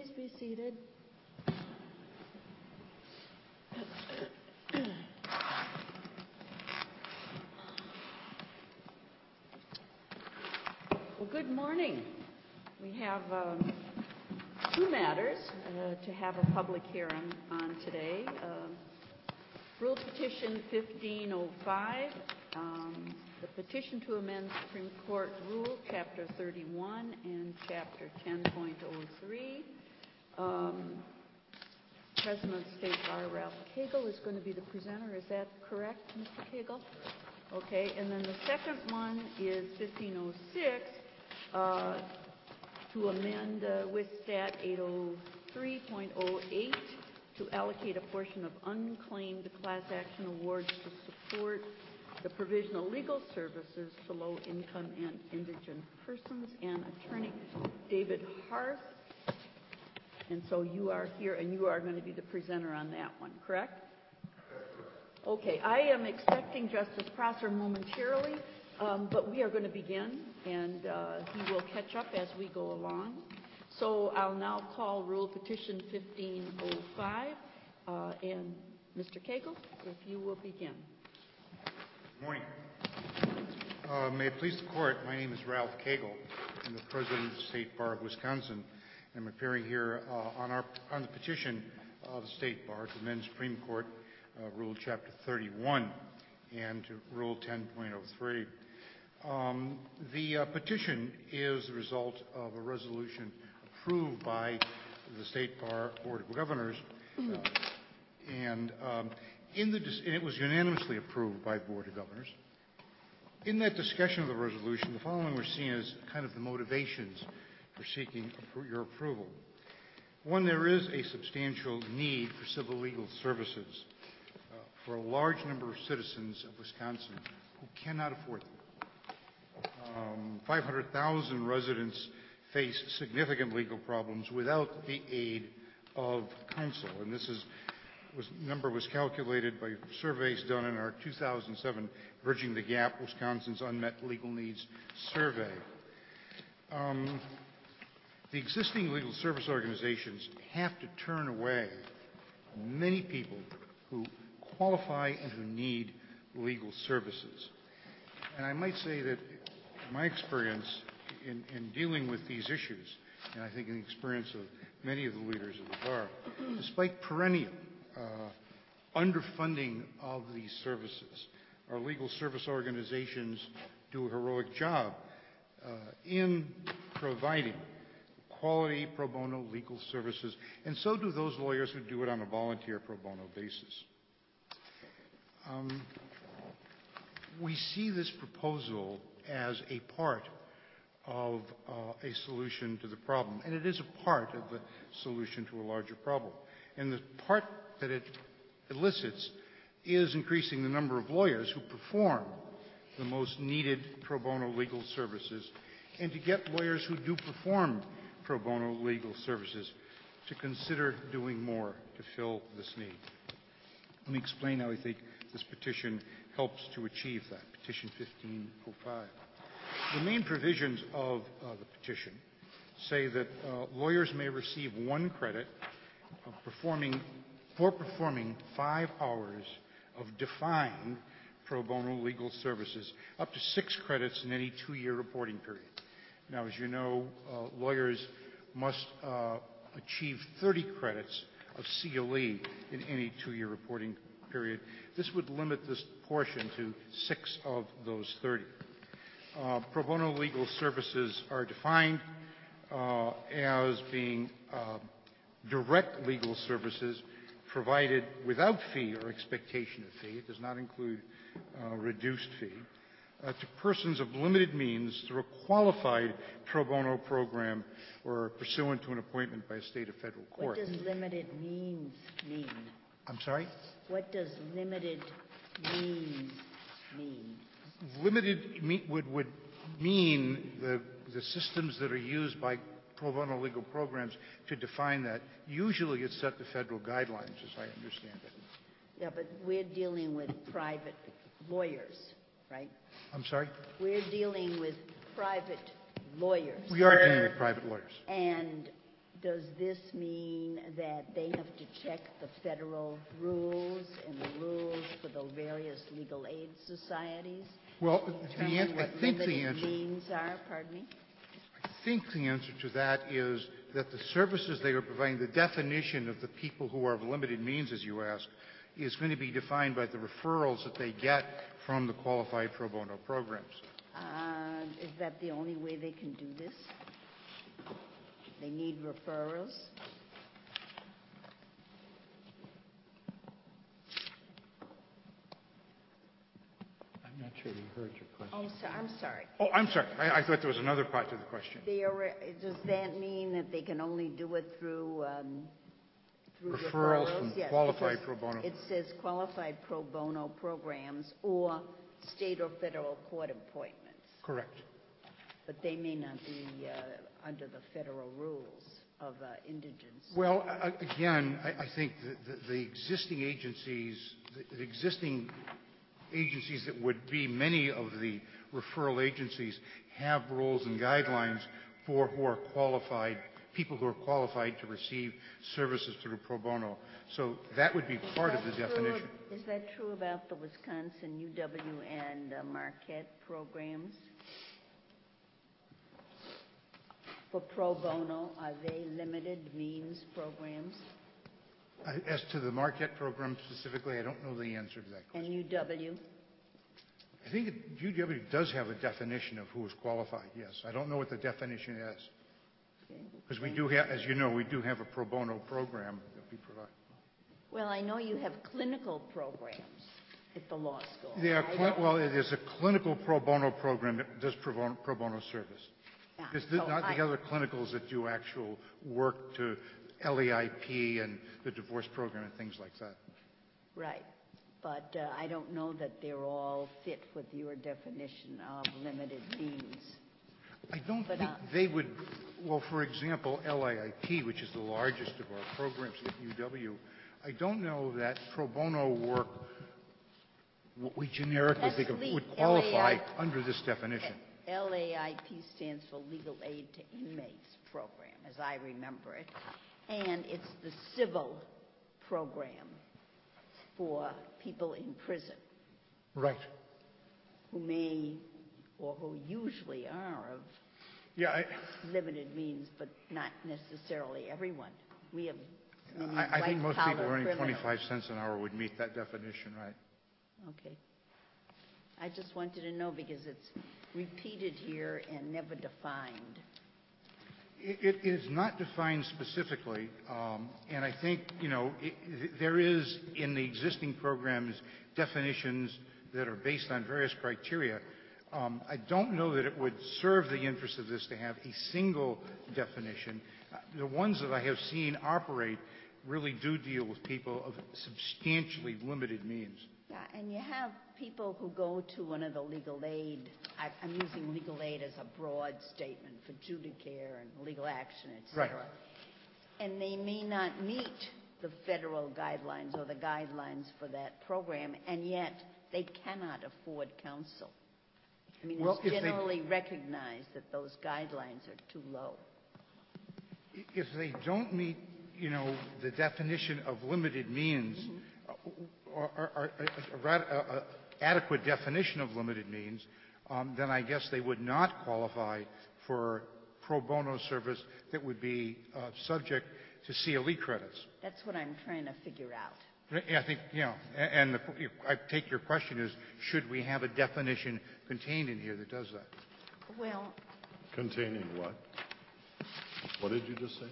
Please be seated. Well, good morning. We have two matters to have a public hearing on today. Rule Petition 1505, the petition to amend Supreme Court Rule Chapter 31 and Chapter 10.03. President of the State Bar, Ralph Cagle, is going to be the presenter. Is that correct, Mr. Cagle? Okay, and then the second one is 1506, to amend with Stat 803.08 to allocate a portion of unclaimed class action awards to support the provision of legal services to low-income and indigent persons, and Attorney David Harth. And so you are here, and you are going to be the presenter on that one, correct? Okay, I am expecting Justice Prosser momentarily, but we are going to begin, and he will catch up as we go along. So I'll now call Rule Petition 1505, and Mr. Cagle, if you will begin. Good morning. May it please the Court, my name is Ralph Cagle. I'm the President of the State Bar of Wisconsin. I'm appearing here on the petition of the State Bar to amend Supreme Court Rule Chapter 31 and to Rule 10.03. The petition is the result of a resolution approved by the State Bar Board of Governors, and it was unanimously approved by the Board of Governors. In that discussion of the resolution, the following were seen as kind of the motivations for seeking your approval. One, there is a substantial need for civil legal services for a large number of citizens of Wisconsin who cannot afford them. 500,000 residents face significant legal problems without the aid of counsel, and this number was calculated by surveys done in our 2007 Bridging the Gap, Wisconsin's Unmet Legal Needs Survey. The existing legal service organizations have to turn away many people who qualify and who need legal services. And I might say that my experience in dealing with these issues, and I think in the experience of many of the leaders of the bar, despite perennial underfunding of these services, our legal service organizations do a heroic job in providing quality pro bono legal services, and so do those lawyers who do it on a volunteer pro bono basis. We see this proposal as a part of a solution to the problem, and it is a part of the solution to a larger problem. And the part that it elicits is increasing the number of lawyers who perform the most needed pro bono legal services, and to get lawyers who do perform pro bono legal services to consider doing more to fill this need. Let me explain how I think this petition helps to achieve that, Petition 1505. The main provisions of the petition say that lawyers may receive 1 credit for performing 5 hours of defined pro bono legal services, up to 6 credits in any 2-year reporting period. Now, as you know, lawyers must achieve 30 credits of CLE in any 2-year reporting period. This would limit this portion to 6 of those 30. Pro bono legal services are defined as being direct legal services provided without fee or expectation of fee. It does not include reduced fee. To persons of limited means through a qualified pro bono program or pursuant to an appointment by a state or federal court. What does limited means mean? I'm sorry? What does limited means mean? Limited would mean the systems that are used by pro bono legal programs to define that. Usually it's set to federal guidelines, as I understand it. Yeah, but we're dealing with private lawyers, right? I'm sorry? We're dealing with private lawyers. We are dealing with private lawyers. And does this mean that they have to check the federal rules and the rules for the various legal aid societies? Well, Determine what I think the limited answer... means are, pardon me? I think the answer to that is that the services they are providing, the definition of the people who are of limited means, as you ask, is going to be defined by the referrals that they get from the qualified pro bono programs. Is that the only way they can do this? They need referrals? I'm not sure we heard your question. Oh, I'm sorry. Oh, I'm sorry. I thought there was another part to the question. Does that mean that they can only do it through Referrals from Yes, qualified because pro bono. It says qualified pro bono programs or state or federal court appointments. Correct. But they may not be under the federal rules of indigence. Well, again, I think the existing agencies, that would be many of the referral agencies, have rules and guidelines for people who are qualified to receive services through pro bono. So that would be part of the definition. Is that true about the Wisconsin UW and Marquette programs? For pro bono, are they limited means programs? As to the Marquette program specifically, I don't know the answer to that question. And UW? I think UW does have a definition of who is qualified, yes. I don't know what the definition is. Because we do have, as you know, we do have a pro bono program that we provide. Well, I know you have clinical programs at the law school. Well, it is a clinical pro bono program that does pro bono service. Yeah. It's not the other clinicals that do actual work to LEIP and the divorce program and things like that. Right. But I don't know that they're all fit with your definition of limited means. I don't think they would, well, for example, LAIP, which is the largest of our programs at UW, I don't know that pro bono work, what we generically think of, would qualify under this definition. LAIP stands for Legal Aid to Inmates Program, as I remember it. And it's the civil program for people in prison. Right. Who may, or who usually are of limited means, but not necessarily everyone. We have many I think most people earning criminals. 25 cents an hour would meet that definition, right? Okay. I just wanted to know because it's repeated here and never defined. It is not defined specifically, and I think, there is in the existing programs definitions that are based on various criteria. I don't know that it would serve the interest of this to have a single definition. The ones that I have seen operate really do deal with people of substantially limited means. Yeah, and you have people who go to one of the legal aid, I'm using legal aid as a broad statement for judicare and legal action, et cetera. Right. And they may not meet the federal guidelines or the guidelines for that program, and yet they cannot afford counsel. I mean, it's generally recognized that those guidelines are too low. If they don't meet, the definition of limited means, or adequate definition of limited means, then I guess they would not qualify for pro bono service that would be subject to CLE credits. That's what I'm trying to figure out. I think, and I take your question as, should we have a definition contained in here that does that? Well... Containing what? What did you just say?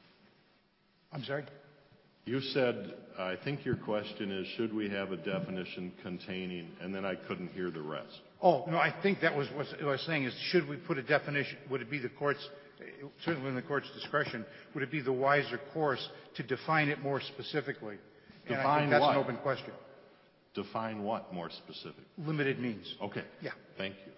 I'm sorry? You said, I think your question is, should we have a definition containing, and then I couldn't hear the rest. Oh, no, I think that was what I was saying is, should we put a definition, would it be the court's, certainly in the court's discretion, would it be the wiser course to define it more specifically? And I think that's an open question. Define what more specific? Limited means. Okay. Yeah. Thank you.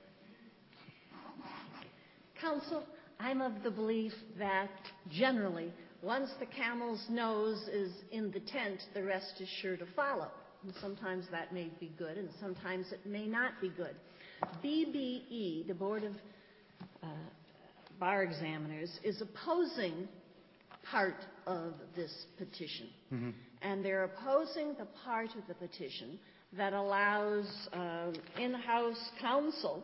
Counsel, I'm of the belief that generally, once the camel's nose is in the tent, the rest is sure to follow. And sometimes that may be good, and sometimes it may not be good. BBE, the Board of Bar Examiners, is opposing part of this petition. And they're opposing the part of the petition that allows in-house counsel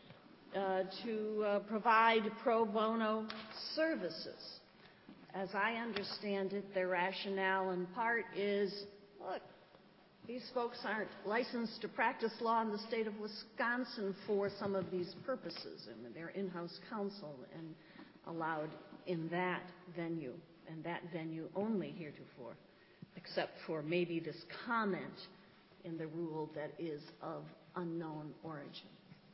to provide pro bono services. As I understand it, their rationale in part is, look, these folks aren't licensed to practice law in the state of Wisconsin for some of these purposes. I mean, they're in-house counsel and allowed in that venue, and that venue only heretofore, except for maybe this comment in the rule that is of unknown origin.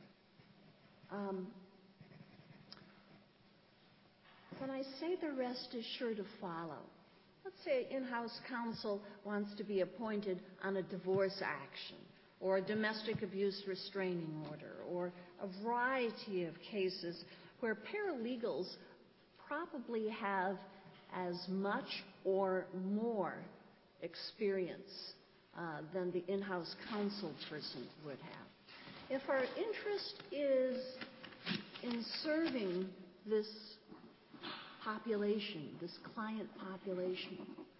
When I say the rest is sure to follow, let's say in-house counsel wants to be appointed on a divorce action or a domestic abuse restraining order or a variety of cases where paralegals probably have as much or more experience than the in-house counsel person would have. If our interest is in serving this population, this client population,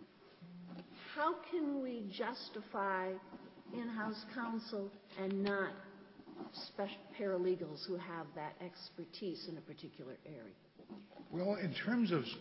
how can we justify in-house counsel and not paralegals who have that expertise in a particular area? Well, in terms of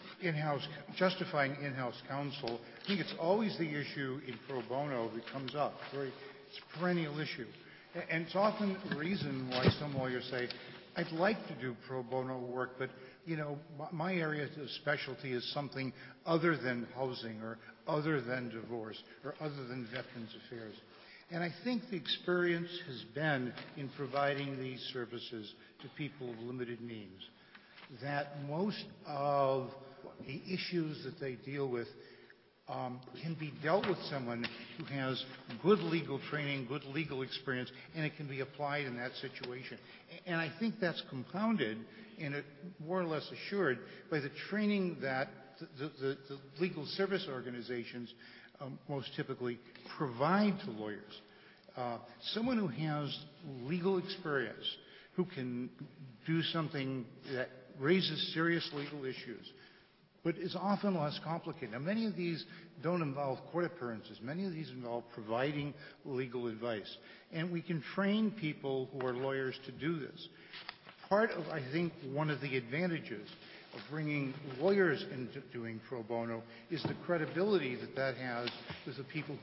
justifying in-house counsel, I think it's always the issue in pro bono that comes up. It's a perennial issue. And it's often the reason why some lawyers say, I'd like to do pro bono work, but, you know, my area of specialty is something other than housing or other than divorce or other than Veterans Affairs. And I think the experience has been in providing these services to people of limited means that most of the issues that they deal with can be dealt with someone who has good legal training, good legal experience, and it can be applied in that situation. And I think that's compounded and more or less assured by the training that the legal service organizations most typically provide to lawyers. Someone who has legal experience, who can do something that raises serious legal issues, but is often less complicated. Now, many of these don't involve court appearances. Many of these involve providing legal advice. And we can train people who are lawyers to do this. Part of, I think, one of the advantages of bringing lawyers into doing pro bono is the credibility that that has with the people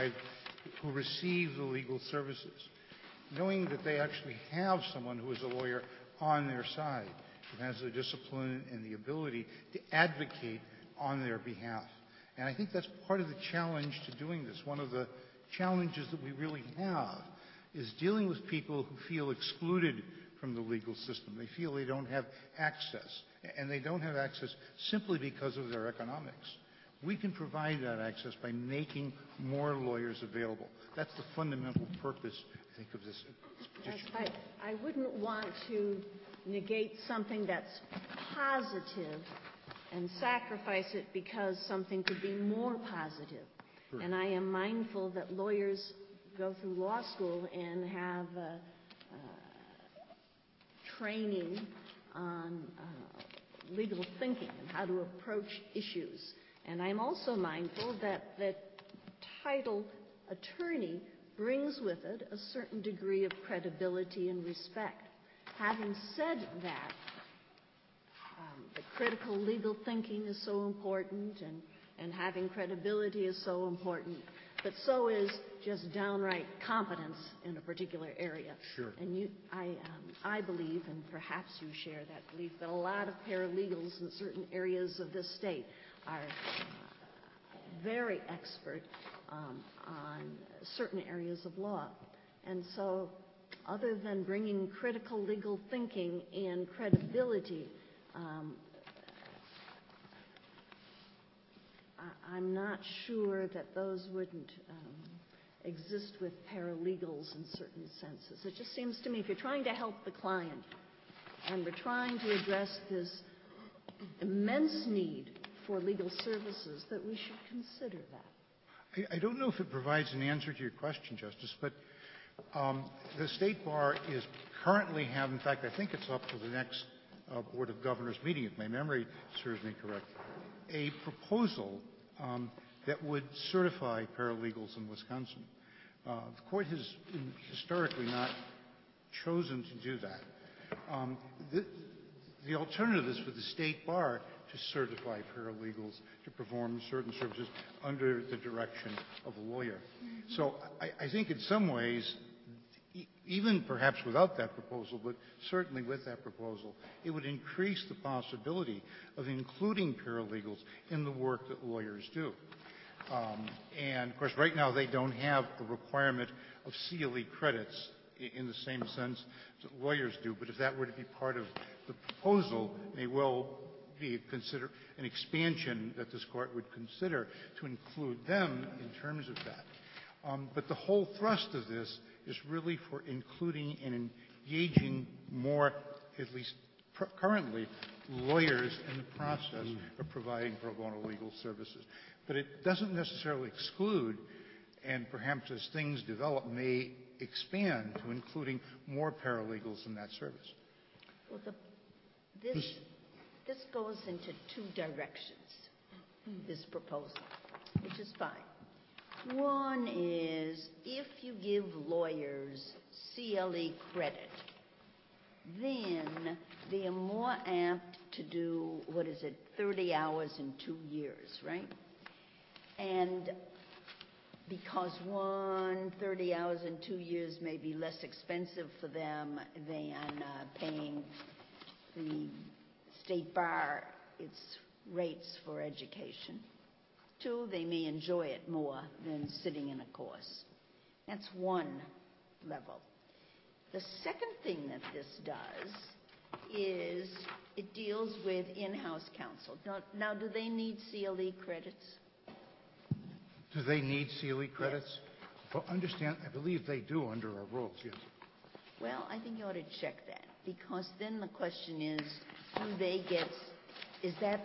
who receive the legal services. Knowing that they actually have someone who is a lawyer on their side, who has the discipline and the ability to advocate on their behalf. And I think that's part of the challenge to doing this. One of the challenges that we really have is dealing with people who feel excluded from the legal system. They feel they don't have access, and they don't have access simply because of their economics. We can provide that access by making more lawyers available. That's the fundamental purpose, I think, of this petition. Yes, I wouldn't want to negate something that's positive and sacrifice it because something could be more positive. Sure. And I am mindful that lawyers go through law school and have training on legal thinking and how to approach issues. And I'm also mindful that the title attorney brings with it a certain degree of credibility and respect. Having said that, the critical legal thinking is so important and having credibility is so important, but so is just downright competence in a particular area. Sure. And I believe, and perhaps you share that belief, that a lot of paralegals in certain areas of this state are very expert on certain areas of law. And so other than bringing critical legal thinking and credibility, I'm not sure that those wouldn't exist with paralegals in certain senses. It just seems to me if you're trying to help the client and we're trying to address this immense need for legal services, that we should consider that. I don't know if it provides an answer to your question, Justice, but the State Bar is currently in fact, I think it's up to the next Board of Governors meeting, if my memory serves me correct, a proposal that would certify paralegals in Wisconsin. The court has historically not chosen to do that. The alternative is for the state bar to certify paralegals to perform certain services under the direction of a lawyer. So I think in some ways, even perhaps without that proposal, but certainly with that proposal, it would increase the possibility of including paralegals in the work that lawyers do. And, of course, right now they don't have a requirement of CLE credits in the same sense that lawyers do, but if that were to be part of the proposal, may well be an expansion that this court would consider to include them in terms of that. But the whole thrust of this is really for including and engaging more, at least currently, lawyers in the process of providing pro bono legal services. But it doesn't necessarily exclude, and perhaps as things develop, may expand to including more paralegals in that service. Well, this goes into two directions, this proposal, which is fine. One is if you give lawyers CLE credit, then they are more apt to do, 30 hours in 2 years, right? And because 30 hours in 2 years may be less expensive for them than paying the state bar its rates for education. 2, they may enjoy it more than sitting in a course. That's one level. The second thing that this does is it deals with in-house counsel. Now, do they need CLE credits? Do they need CLE credits? Yes. I believe they do under our rules, yes. Well, I think you ought to check that, because then the question is, is that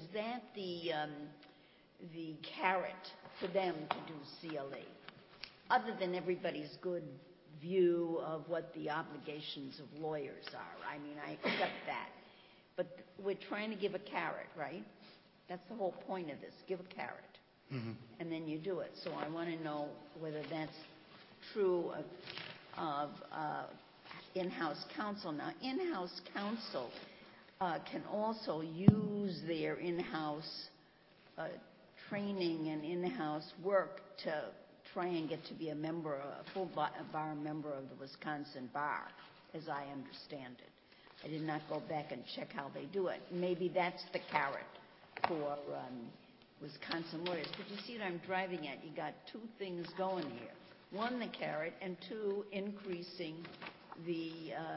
the carrot for them to do CLE, other than everybody's good view of what the obligations of lawyers are. I mean, I accept that. But we're trying to give a carrot, right? That's the whole point of this, give a carrot. Mm-hmm. And then you do it. So I want to know whether that's true of in-house counsel. Now, in-house counsel can also use their in-house training and in-house work to try and get to be a full bar member of the Wisconsin Bar, as I understand it. I did not go back and check how they do it. Maybe that's the carrot for Wisconsin lawyers. But you see what I'm driving at? You got two things going here. One, the carrot, and two, increasing the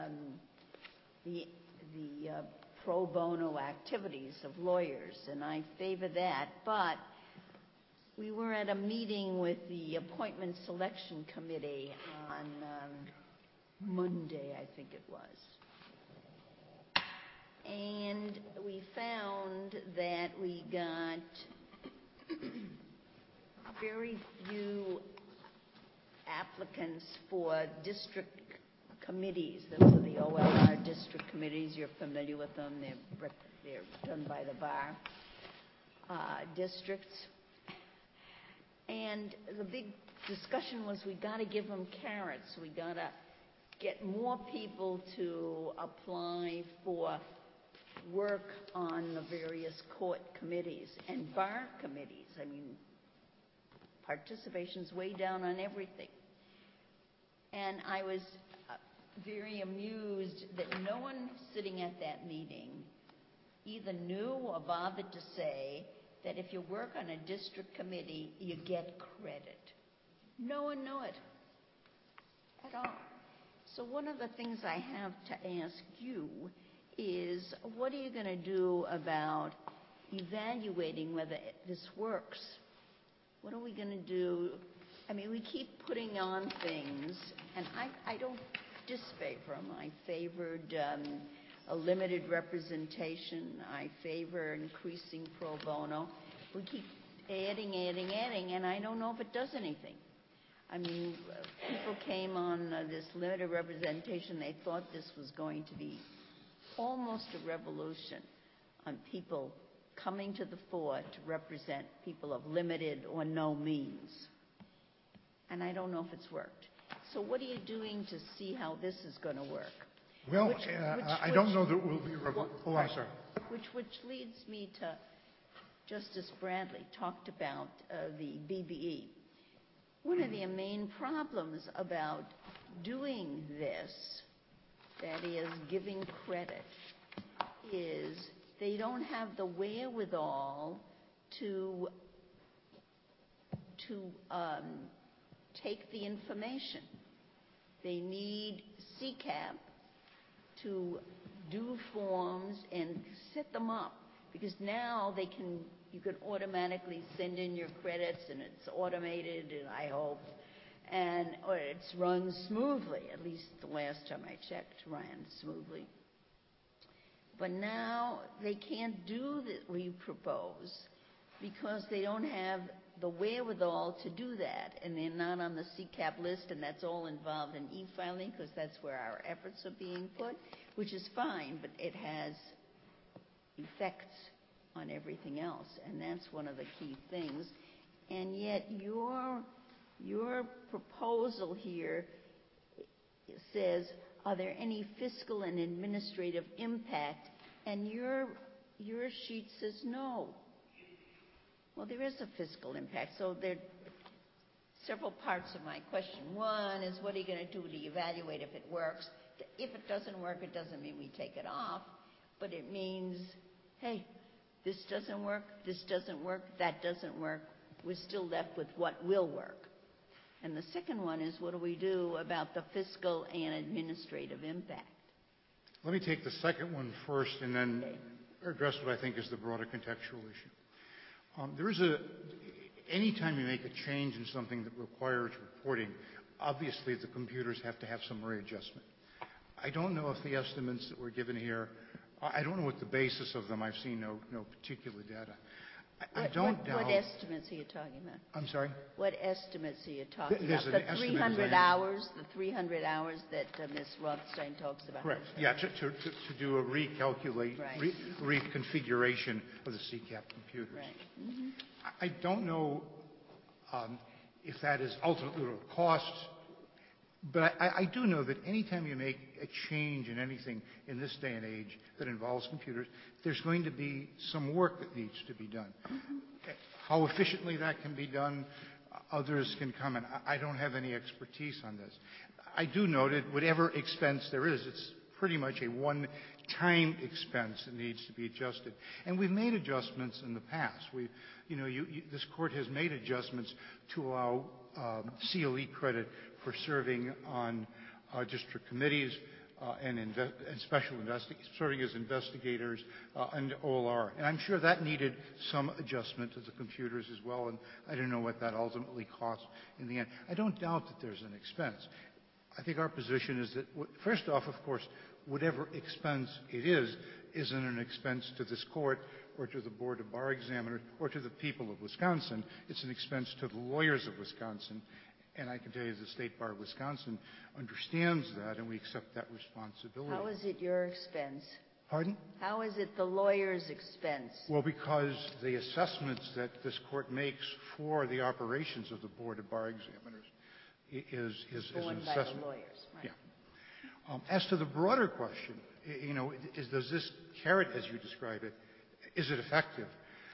pro bono activities of lawyers, and I favor that. But we were at a meeting with the Appointment Selection Committee on Monday, I think it was. And we found that we got very few applicants for district committees. Those are the OLR district committees. You're familiar with them. They're done by the bar districts. And the big discussion was we got to give them carrots. We got to get more people to apply for work on the various court committees and bar committees. I mean, participation's way down on everything. And I was very amused that no one sitting at that meeting either knew or bothered to say that if you work on a district committee, you get credit. No one knew it at all. So one of the things I have to ask you is, what are you going to do about evaluating whether this works? What are we going to do? I mean, we keep putting on things, and I don't disfavor them. I favored a limited representation. I favor increasing pro bono. We keep adding, and I don't know if it does anything. I mean, people came on this limited representation. They thought this was going to be almost a revolution on people coming to the fore to represent people of limited or no means. And I don't know if it's worked. So what are you doing to see how this is going to work? Well, I don't know that it will be I'm sorry. Which leads me to Justice Bradley talked about the BBE. One of the main problems about doing this, that is giving credit, is they don't have the wherewithal to take the information. They need CCAP to do forms and set them up, because now you can automatically send in your credits, and it's automated, and I hope, or it's run smoothly. At least the last time I checked, ran smoothly. But now they can't do what you propose because they don't have the wherewithal to do that, and they're not on the CCAP list, and that's all involved in e-filing because that's where our efforts are being put, which is fine, but it has effects on everything else, and that's one of the key things. And yet your proposal here says, are there any fiscal and administrative impact? And your sheet says no. Well, there is a fiscal impact. So there are several parts of my question. One is, what are you going to do to evaluate if it works? If it doesn't work, it doesn't mean we take it off, but it means, hey, this doesn't work, that doesn't work. We're still left with what will work. And the second one is, what do we do about the fiscal and administrative impact? Let me take the second one first and then address what I think is the broader contextual issue. Anytime you make a change in something that requires reporting, obviously the computers have to have some readjustment. I don't know if the estimates that were given here, I don't know what the basis of them. I've seen no particular data. I don't doubt. What estimates are you talking about? I'm sorry? What estimates are you talking There's about? an The estimate 300 hours, the 300 hours that Ms. Rothstein talks about. Correct. Yeah, to do a reconfiguration of the CCAP computers. Right. Mm-hmm. I don't know if that is ultimately what it costs, but I do know that anytime you make a change in anything in this day and age that involves computers, there's going to be some work that needs to be done. Mm-hmm. How efficiently that can be done, others can comment. I don't have any expertise on this. I do know that whatever expense there is, it's pretty much a one-time expense that needs to be adjusted. And we've made adjustments in the past. This Court has made adjustments to allow CLE credit for serving on district committees and serving as investigators and OLR. And I'm sure that needed some adjustment to the computers as well, and I don't know what that ultimately costs in the end. I don't doubt that there's an expense. I think our position is that, first off, of course, whatever expense it is, isn't an expense to this Court or to the Board of Bar Examiners or to the people of Wisconsin. It's an expense to the lawyers of Wisconsin. And I can tell you the State Bar of Wisconsin understands that, and we accept that responsibility. How is it your expense? Pardon? How is it the lawyer's expense? Well, because the assessments that this Court makes for the operations of the Board of Bar Examiners is an assessment. By the lawyers, right. Yeah. As to the broader question, does this carrot, as you describe it, is it effective?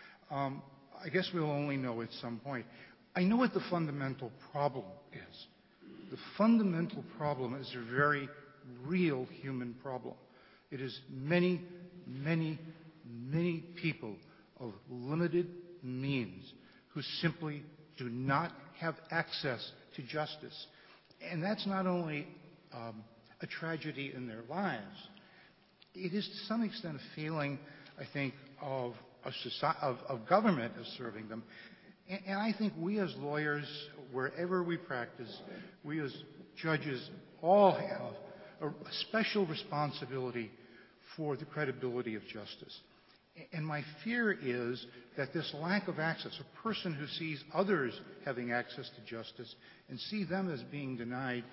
I guess we'll only know at some point. I know what the fundamental problem is. The fundamental problem is a very real human problem. It is many, many, many people of limited means who simply do not have access to justice. And that's not only a tragedy in their lives. It is to some extent a feeling, I think, of government as serving them. And I think we as lawyers, wherever we practice, we as judges all have a special responsibility for the credibility of justice. And my fear is that this lack of access, a person who sees others having access to justice and see them as being denied,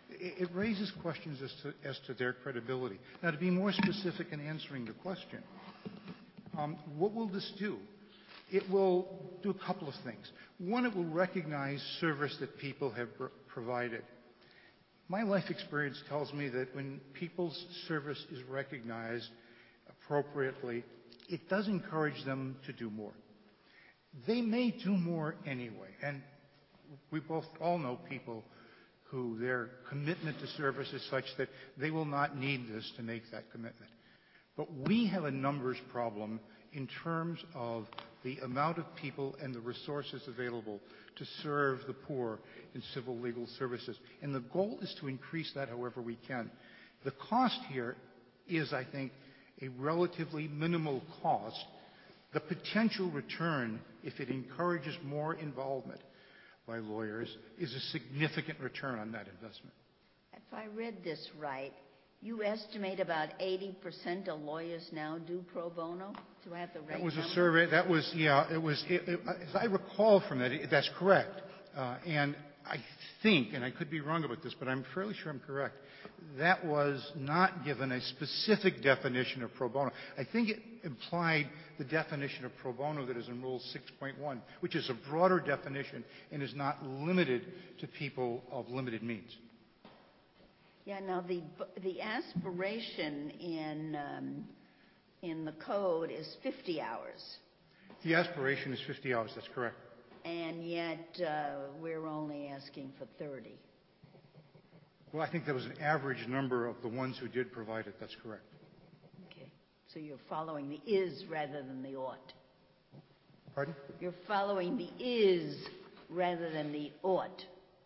it raises questions as to their credibility. Now, to be more specific in answering the question, what will this do? It will do a couple of things. One, it will recognize service that people have provided. My life experience tells me that when people's service is recognized appropriately, it does encourage them to do more. They may do more anyway, and we both all know people who their commitment to service is such that they will not need this to make that commitment. But we have a numbers problem in terms of the amount of people and the resources available to serve the poor in civil legal services. And the goal is to increase that however we can. The cost here is, I think, a relatively minimal cost. The potential return, if it encourages more involvement by lawyers, is a significant return on that investment. If I read this right, you estimate about 80% of lawyers now do pro bono? Do I have the right That was number? a survey. That was, as I recall from that, that's correct. And I think, and I could be wrong about this, but I'm fairly sure I'm correct, that was not given a specific definition of pro bono. I think it implied the definition of pro bono that is in Rule 6.1, which is a broader definition and is not limited to people of limited means. Yeah, now the aspiration in the code is 50 hours. The aspiration is 50 hours, that's correct. And yet we're only asking for 30. Well, I think that was an average number of the ones who did provide it, that's correct. Okay. So you're following the is rather than the ought. Pardon? You're following the is rather than the ought.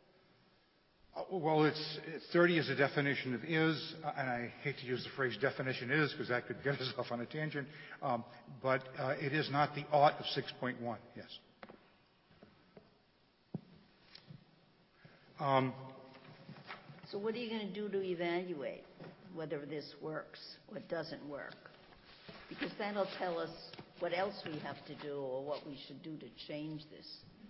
Well, 30 is a definition of is, and I hate to use the phrase definition is because that could get us off on a tangent, but it is not the ought of 6.1, yes. So what are you going to do to evaluate whether this works or doesn't work? Because that'll tell us what else we have to do or what we should do to change this.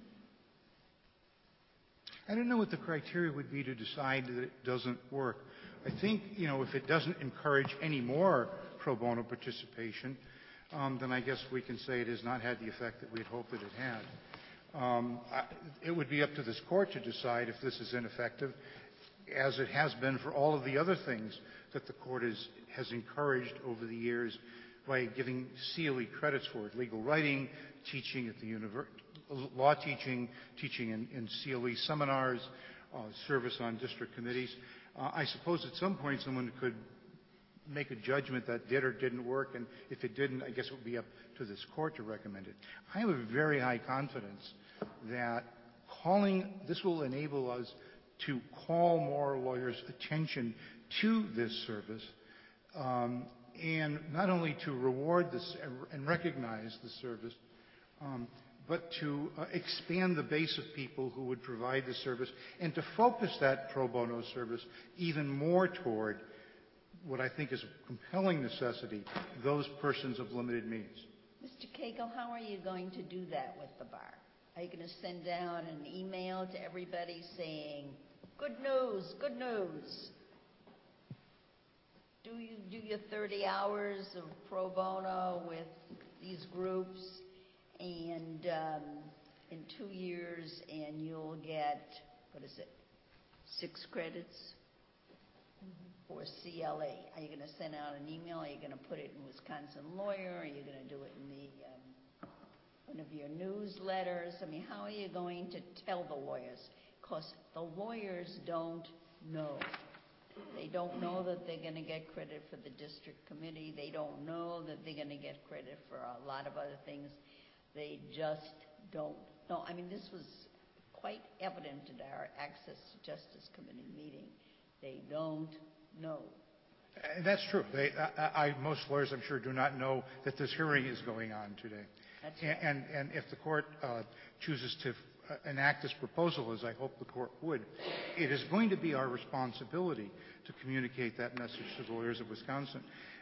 I don't know what the criteria would be to decide that it doesn't work. I think, if it doesn't encourage any more pro bono participation, then I guess we can say it has not had the effect that we had hoped that it had. It would be up to this Court to decide if this is ineffective, as it has been for all of the other things that the Court has encouraged over the years by giving CLE credits for it, legal writing, teaching at the university, law teaching, teaching in CLE seminars, service on district committees. I suppose at some point someone could make a judgment that did or didn't work, and if it didn't, I guess it would be up to this Court to recommend it. I have a very high confidence that this will enable us to call more lawyers' attention to this service, and not only to reward this and recognize the service, but to expand the base of people who would provide the service and to focus that pro bono service even more toward what I think is a compelling necessity, those persons of limited means. Mr. Cagle, how are you going to do that with the bar? Are you going to send down an email to everybody saying, good news, good news? Do you do your 30 hours of pro bono with these groups? And in 2 years, and you'll get, 6 credits for CLA. Are you going to send out an email? Are you going to put it in Wisconsin Lawyer? Are you going to do it in one of your newsletters? I mean, how are you going to tell the lawyers? Because the lawyers don't know. They don't know that they're going to get credit for the district committee. They don't know that they're going to get credit for a lot of other things. They just don't know. I mean, this was quite evident at our Access to Justice Committee meeting. They don't know. That's true. Most lawyers, I'm sure, do not know that this hearing is going on today. That's right. And if the Court chooses to enact this proposal, as I hope the Court would, it is going to be our responsibility to communicate that message to the lawyers of Wisconsin.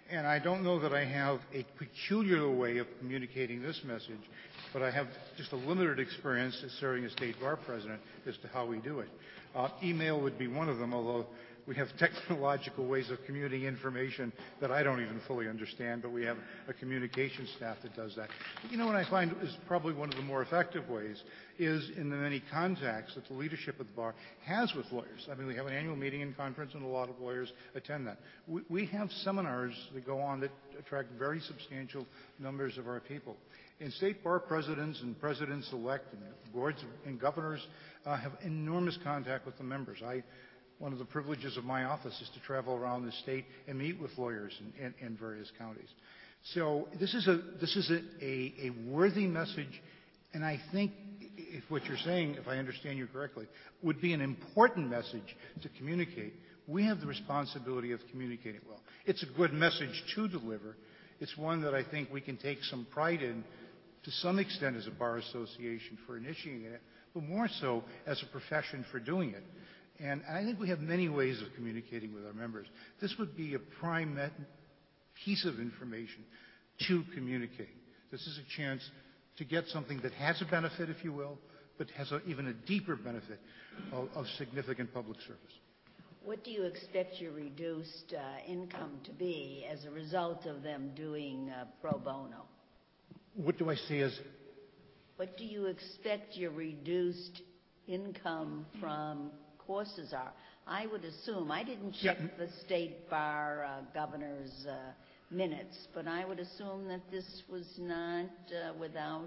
And I don't know that I have a peculiar way of communicating this message, but I have just a limited experience as serving as state bar president as to how we do it. Email would be one of them, although we have technological ways of communicating information that I don't even fully understand, but we have a communication staff that does that. But you know what I find is probably one of the more effective ways is in the many contacts that the leadership of the bar has with lawyers. I mean, we have an annual meeting and conference, and a lot of lawyers attend that. We have seminars that go on that attract very substantial numbers of our people. And state bar presidents and presidents-elect and boards and governors have enormous contact with the members. One of the privileges of my office is to travel around the state and meet with lawyers in various counties. So this is a worthy message, and I think if what you're saying, if I understand you correctly, would be an important message to communicate. We have the responsibility of communicating well. It's a good message to deliver. It's one that I think we can take some pride in to some extent as a bar association for initiating it, but more so as a profession for doing it. And I think we have many ways of communicating with our members. This would be a prime piece of information to communicate. This is a chance to get something that has a benefit, if you will, but has even a deeper benefit of significant public service. What do you expect your reduced income to be as a result of them doing pro bono? What do I see as? What do you expect your reduced income from courses are? I would assume, I didn't check the state bar governor's minutes, but I would assume that this was not without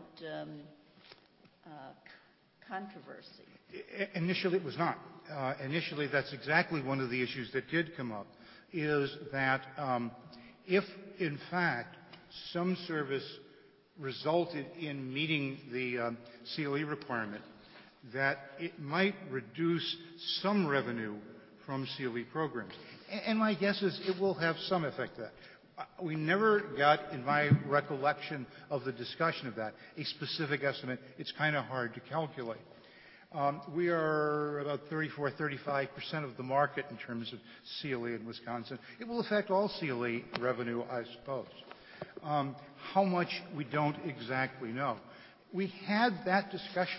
controversy. Initially, it was not. Initially, that's exactly one of the issues that did come up, is that if, in fact, some service resulted in meeting the CLE requirement, that it might reduce some revenue from CLE programs. And my guess is it will have some effect of that. We never got, in my recollection of the discussion of that, a specific estimate. It's kind of hard to calculate. We are about 34-35% of the market in terms of CLE in Wisconsin. It will affect all CLE revenue, I suppose. How much, we don't exactly know. We had that discussion.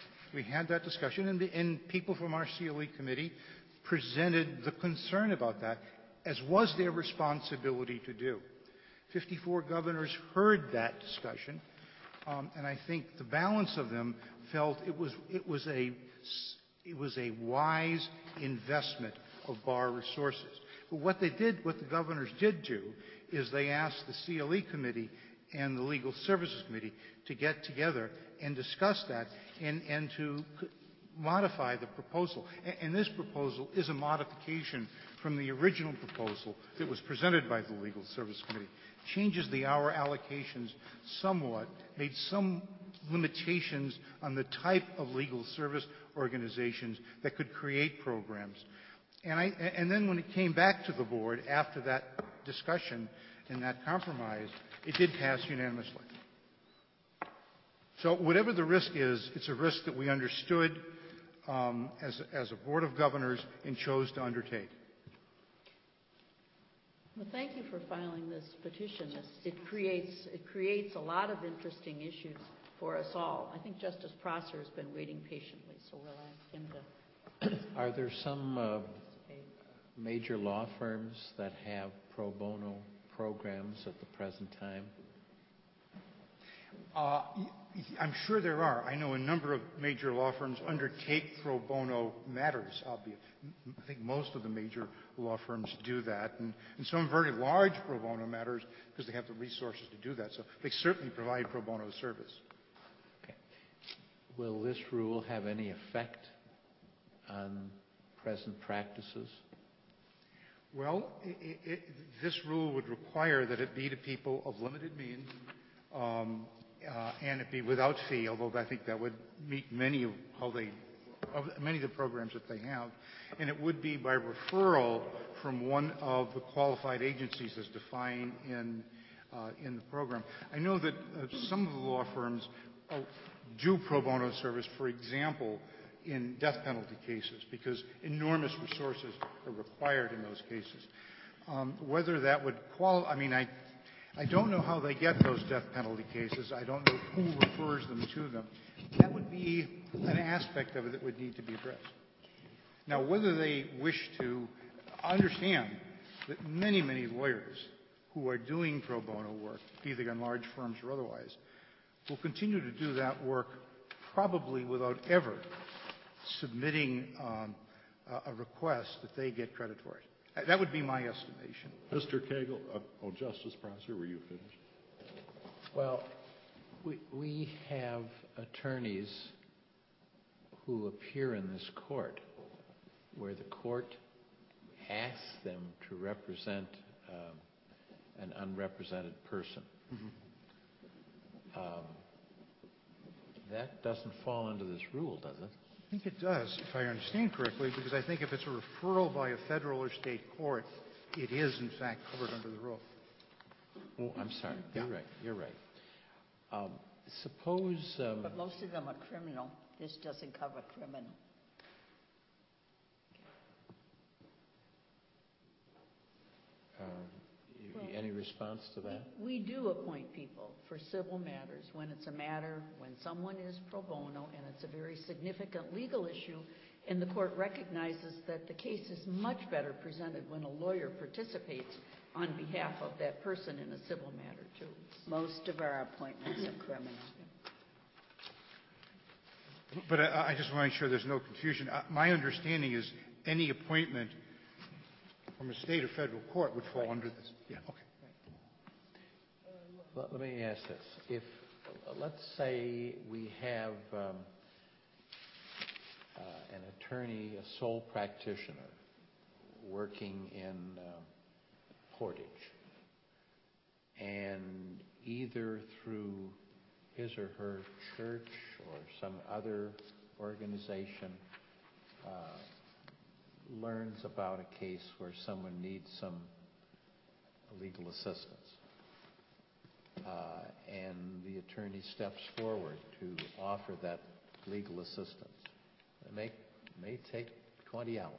And people from our CLE committee presented the concern about that, as was their responsibility to do. 54 governors heard that discussion, and I think the balance of them felt it was a wise investment of bar resources. But what the governors did do, is they asked the CLE committee and the Legal Services Committee to get together and discuss that and to modify the proposal. And this proposal is a modification from the original proposal that was presented by the Legal Services Committee. Changes the hour allocations somewhat, made some limitations on the type of legal service organizations that could create programs. And then when it came back to the board after that discussion and that compromise, it did pass unanimously. So whatever the risk is, it's a risk that we understood as a board of governors and chose to undertake. Well, thank you for filing this petition. It creates a lot of interesting issues for us all. I think Justice Prosser has been waiting patiently, so we'll ask him to. Are there some major law firms that have pro bono programs at the present time? I'm sure there are. I know a number of major law firms undertake pro bono matters, albeit I think most of the major law firms do that, and some very large pro bono matters because they have the resources to do that. So they certainly provide pro bono service. Okay. Will this rule have any effect on present practices? Well, this rule would require that it be to people of limited means, and it be without fee, although I think that would meet many of the programs that they have, and it would be by referral from one of the qualified agencies as defined in the program. I know that some of the law firms do pro bono service, for example, in death penalty cases, because enormous resources are required in those cases. Whether that would qualify, I mean, I don't know how they get those death penalty cases. I don't know who refers them to them. That would be an aspect of it that would need to be addressed. Now, whether they wish to understand that many, many lawyers who are doing pro bono work, either in large firms or otherwise, will continue to do that work probably without ever submitting a request that they get credit for it. That would be my estimation. Mr. Cagle, Justice Prosser, were you finished? Well, we have attorneys who appear in this court where the court asks them to represent an unrepresented person. That doesn't fall under this rule, does it? I think it does, if I understand correctly, because I think if it's a referral by a federal or state court, it is, in fact, covered under the rule. Oh, I'm sorry. Yeah. You're right. Suppose... But most of them are criminal. This doesn't cover criminal. Any response to that? We do appoint people for civil matters when it's a matter, when someone is pro bono and it's a very significant legal issue, and the court recognizes that the case is much better presented when a lawyer participates on behalf of that person in a civil matter, too. Most of our appointments are criminal. But I just want to make sure there's no confusion. My understanding is any appointment from a state or federal court would fall under this. Yeah, okay. Let me ask this. If, let's say we have an attorney, a sole practitioner, working in Portage, and either through his or her church or some other organization learns about a case where someone needs some legal assistance, and the attorney steps forward to offer that legal assistance. It may take 20 hours.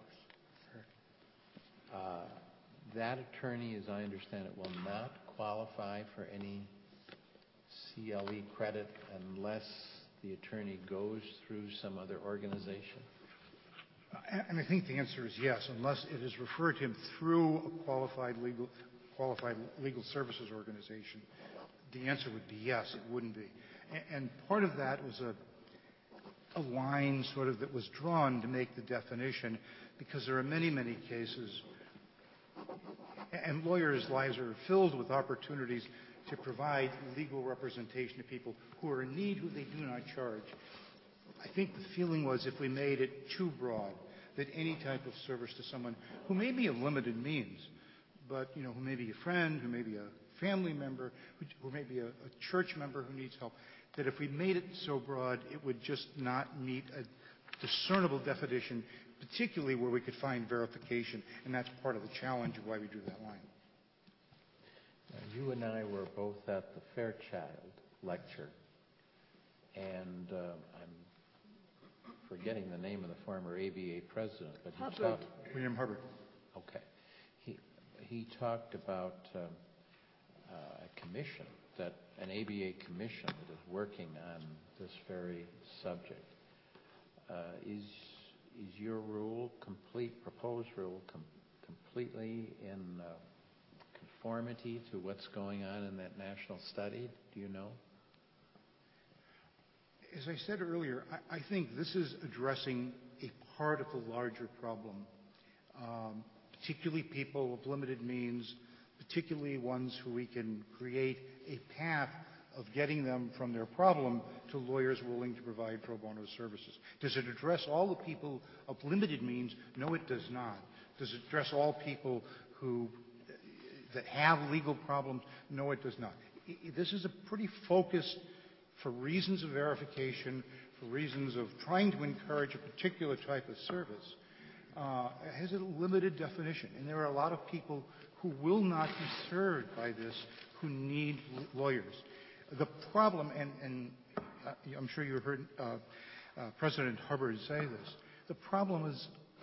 That attorney, as I understand it, will not qualify for any CLE credit unless the attorney goes through some other organization? And I think the answer is yes, unless it is referred to him through a qualified legal services organization. The answer would be yes, it wouldn't be. And part of that was a line sort of that was drawn to make the definition, because there are many, many cases, and lawyers' lives are filled with opportunities to provide legal representation to people who are in need, who they do not charge. I think the feeling was if we made it too broad, that any type of service to someone who may be of limited means, but who may be a friend, who may be a family member, who may be a church member who needs help, that if we made it so broad, it would just not meet a discernible definition, particularly where we could find verification, and that's part of the challenge of why we drew that line. You and I were both at the Fairchild lecture, and I'm forgetting the name of the former ABA president, but he talked... William Hubbard. Okay. He talked about a commission, an ABA commission that is working on this very subject. Is your proposed rule completely in conformity to what's going on in that national study? Do you know? As I said earlier, I think this is addressing a part of the larger problem, particularly people of limited means, particularly ones who we can create a path of getting them from their problem to lawyers willing to provide pro bono services. Does it address all the people of limited means? No, it does not. Does it address all people that have legal problems? No, it does not. This is a pretty focused, for reasons of verification, for reasons of trying to encourage a particular type of service, has a limited definition. And there are a lot of people who will not be served by this who need lawyers. The problem, and I'm sure you heard President Hubbard say this, the problem is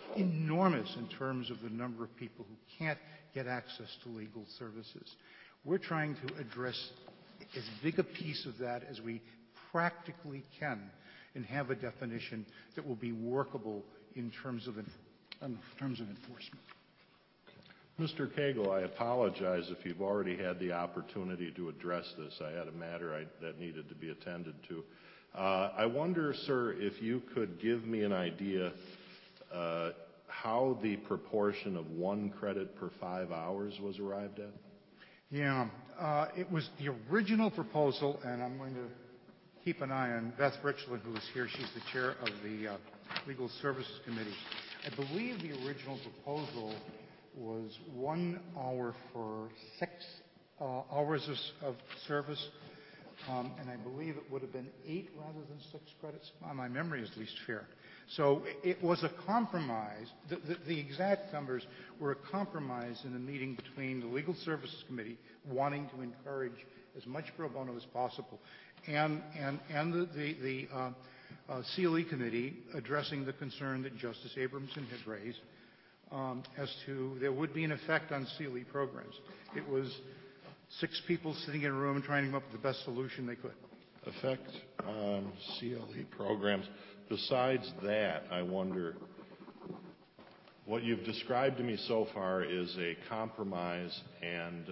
enormous in terms of the number of people who can't get access to legal services. We're trying to address as big a piece of that as we practically can and have a definition that will be workable in terms of enforcement. Mr. Cagle, I apologize if you've already had the opportunity to address this. I had a matter that needed to be attended to. I wonder, sir, if you could give me an idea how the proportion of 1 credit per 5 hours was arrived at? Yeah, it was the original proposal, and I'm going to keep an eye on Beth Richland, who is here. She's the chair of the Legal Services Committee. I believe the original proposal was 1 hour for 6 hours of service, and I believe it would have been 8 rather than 6 credits. My memory is at least fair. So it was a compromise. The exact numbers were a compromise in the meeting between the Legal Services Committee wanting to encourage as much pro bono as possible and the CLE Committee addressing the concern that Justice Abramson had raised as to there would be an effect on CLE programs. It was 6 people sitting in a room trying to come up with the best solution they could. Effect on CLE programs. Besides that, I wonder, what you've described to me so far is a compromise and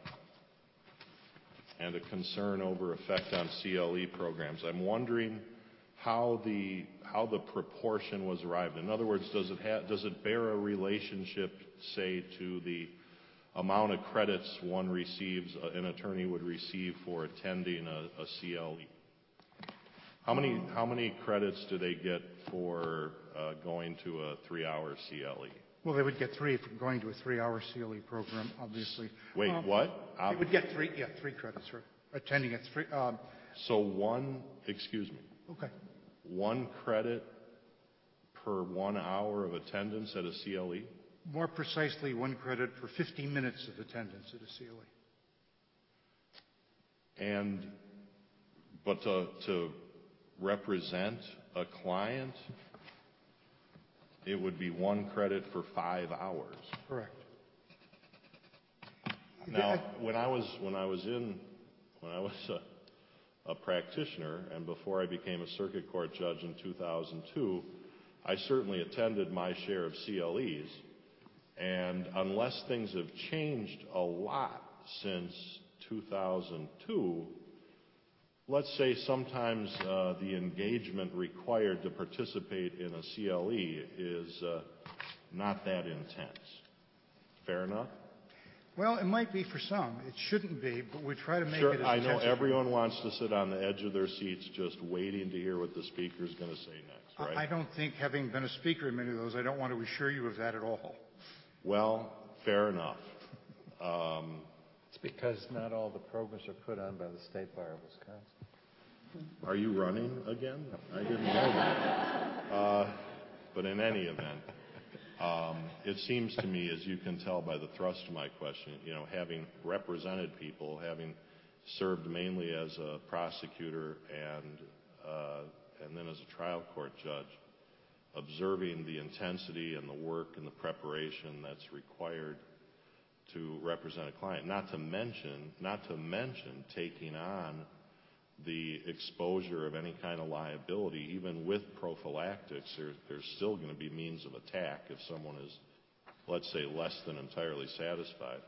a concern over effect on CLE programs. I'm wondering how the proportion was arrived. In other words, does it bear a relationship, say, to the amount of credits an attorney would receive for attending a CLE? How many credits do they get for going to a 3-hour CLE? Well, they would get 3 for going to a 3-hour CLE program, obviously. Wait, what? They would get 3 credits for attending a 3. Excuse me. Okay. 1 credit per 1 hour of attendance at a CLE? More precisely, 1 credit for 50 minutes of attendance at a CLE. But to represent a client, it would be 1 credit for 5 hours. Correct. Now, when I was a practitioner and before I became a circuit court judge in 2002, I certainly attended my share of CLEs, and unless things have changed a lot since 2002, let's say sometimes the engagement required to participate in a CLE is not that intense. Fair enough? Well, it might be for some. It shouldn't be, but we try to make sure, it as I know intense everyone wants to sit on the edge of their seats just waiting to hear what the speaker is going to say next, right? I don't think, having been a speaker in many of those, I don't want to assure you of that at all. Well, fair enough. It's because not all the programs are put on by the State Bar of Wisconsin. Are you running again? I didn't know that. But in any event, it seems to me, as you can tell by the thrust of my question, having represented people, having served mainly as a prosecutor and then as a trial court judge, observing the intensity and the work and the preparation that's required to represent a client, not to mention taking on the exposure of any kind of liability. Even with prophylactics, there's still going to be means of attack if someone is, let's say, less than entirely satisfied.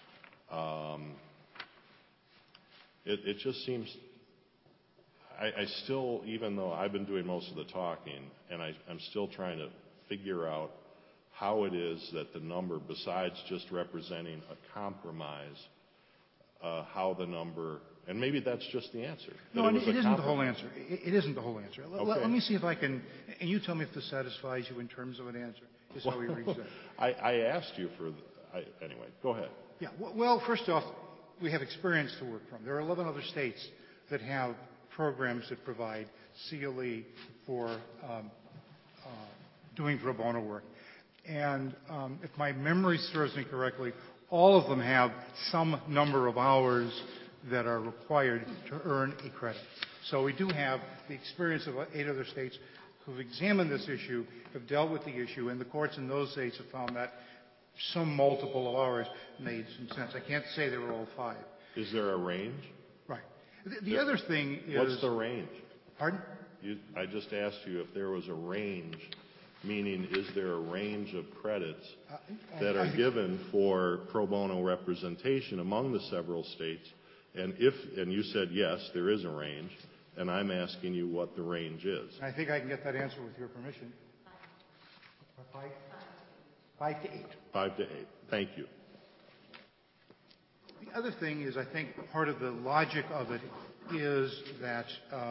It just seems, I still, even though I've been doing most of the talking, and I'm still trying to figure out how it is that the number, besides just representing a compromise, how the number, and maybe that's just the answer. No, it isn't the whole answer. It isn't the whole answer. Okay. Let me see if I can, and you tell me if this satisfies you in terms of an answer. Is how we reach that. I asked you for, anyway, go ahead. Yeah, well, first off, we have experience to work from. There are 11 other states that have programs that provide CLE for doing pro bono work. And if my memory serves me correctly, all of them have some number of hours that are required to earn a credit. So we do have the experience of 8 other states who've examined this issue have dealt with the issue, and the courts in those states have found that some multiple of hours made some sense. I can't say they were all 5. Is there a range? Right. The other thing is... What's the range? Pardon? I just asked you if there was a range, meaning is there a range of credits that are given for pro bono representation among the several states? And you said yes, there is a range, and I'm asking you what the range is. I think I can get that answer with your permission. 5 to 8. 5 to 8. Thank you. The other thing is, I think part of the logic of it is that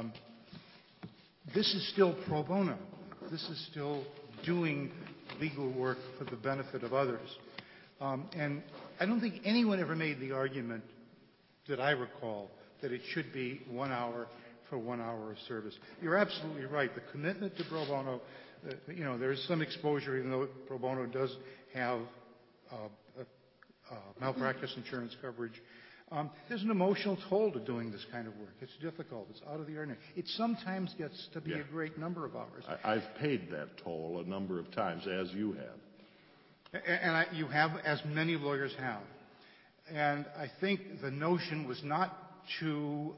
this is still pro bono. This is still doing legal work for the benefit of others. And I don't think anyone ever made the argument that I recall that it should be 1 hour for 1 hour of service. You're absolutely right. The commitment to pro bono, there is some exposure, even though pro bono does have malpractice insurance coverage. There's an emotional toll to doing this kind of work. It's difficult. It's out of the ordinary. It sometimes gets to be a great number of hours. I've paid that toll a number of times, as you have. And you have, as many lawyers have. And I think the notion was not to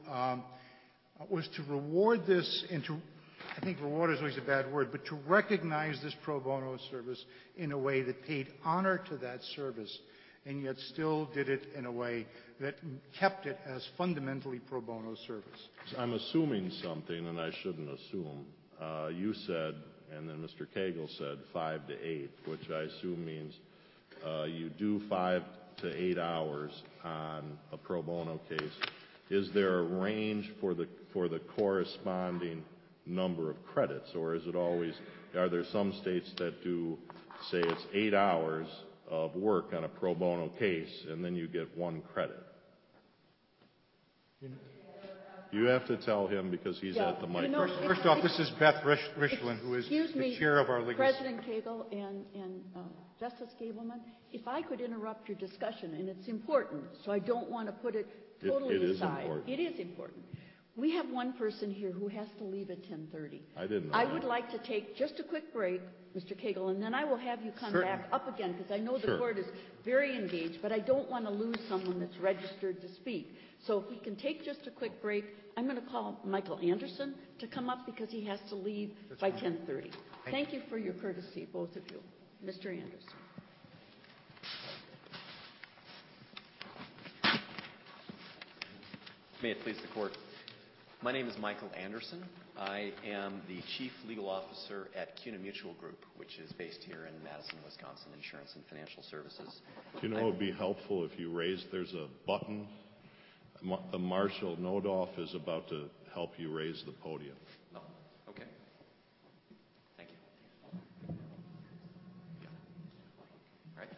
reward this, and I think reward is always a bad word, but to recognize this pro bono service in a way that paid honor to that service, and yet still did it in a way that kept it as fundamentally pro bono service. I'm assuming something, and I shouldn't assume. You said, and then Mr. Cagle said, 5 to 8, which I assume means you do 5 to 8 hours on a pro bono case. Is there a range for the corresponding number of credits, or is it always? Are there some states that do say it's 8 hours of work on a pro bono case, and then you get 1 credit? You have to tell him because he's at the mic. First off, this is Beth Richland, who is the chair of our legal... President Cagle and Justice Gableman, if I could interrupt your discussion, and it's important, so I don't want to put it totally aside. It is important. It is important. We have one person here who has to leave at 10:30. I didn't know I that. would like to take just a quick break, Mr. Cagle, and then I will have you come back up again, because I know the court is very engaged, but I don't want to lose someone that's registered to speak. So if we can take just a quick break, I'm going to call Michael Anderson to come up because he has to leave by 10:30. Thank you for your courtesy, both of you. Mr. Anderson. May it please the court. My name is Michael Anderson. I am the Chief Legal Officer at CUNA Mutual Group, which is based here in Madison, Wisconsin, Insurance and Financial Services. Do you know it would be helpful if you raised, there's a button. The Marshal Nodoff is about to help you raise the podium. Oh, okay. Thank you. Yeah. All right.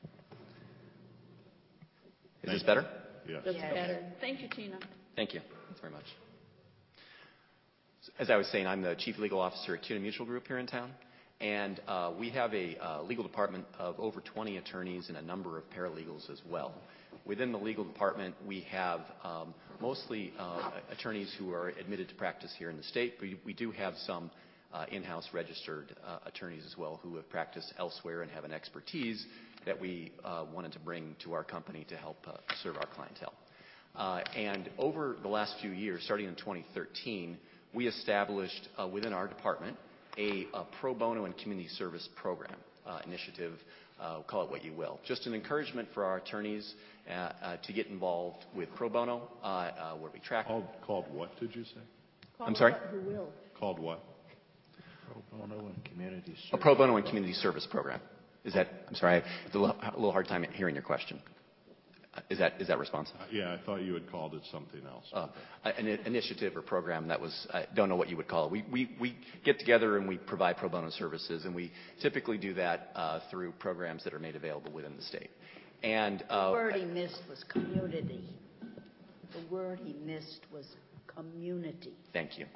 Is this better? Yes. That's better. Thank you, Tina. Thank you. Thanks very much. As I was saying, I'm the Chief Legal Officer at CUNA Mutual Group here in town. And we have a legal department of over 20 attorneys and a number of paralegals as well. Within the legal department, we have mostly attorneys who are admitted to practice here in the state, but we do have some in-house registered attorneys as well who have practiced elsewhere and have an expertise that we wanted to bring to our company to help serve our clientele. And over the last few years, starting in 2013, we established within our department a pro bono and community service program initiative, call it what you will. Just an encouragement for our attorneys to get involved with pro bono, where we track. Called what, did you say? I'm sorry? Who will? Called what? Pro bono and community service. A pro bono and community service program. Is that, I'm sorry, I have a little hard time hearing your question. Is that responsive? Yeah, I thought you had called it something else. An initiative or program that was, I don't know what you would call it. We get together and we provide pro bono services, and we typically do that through programs that are made available within the state. And the word he missed was community. The word he missed was community. Thank you.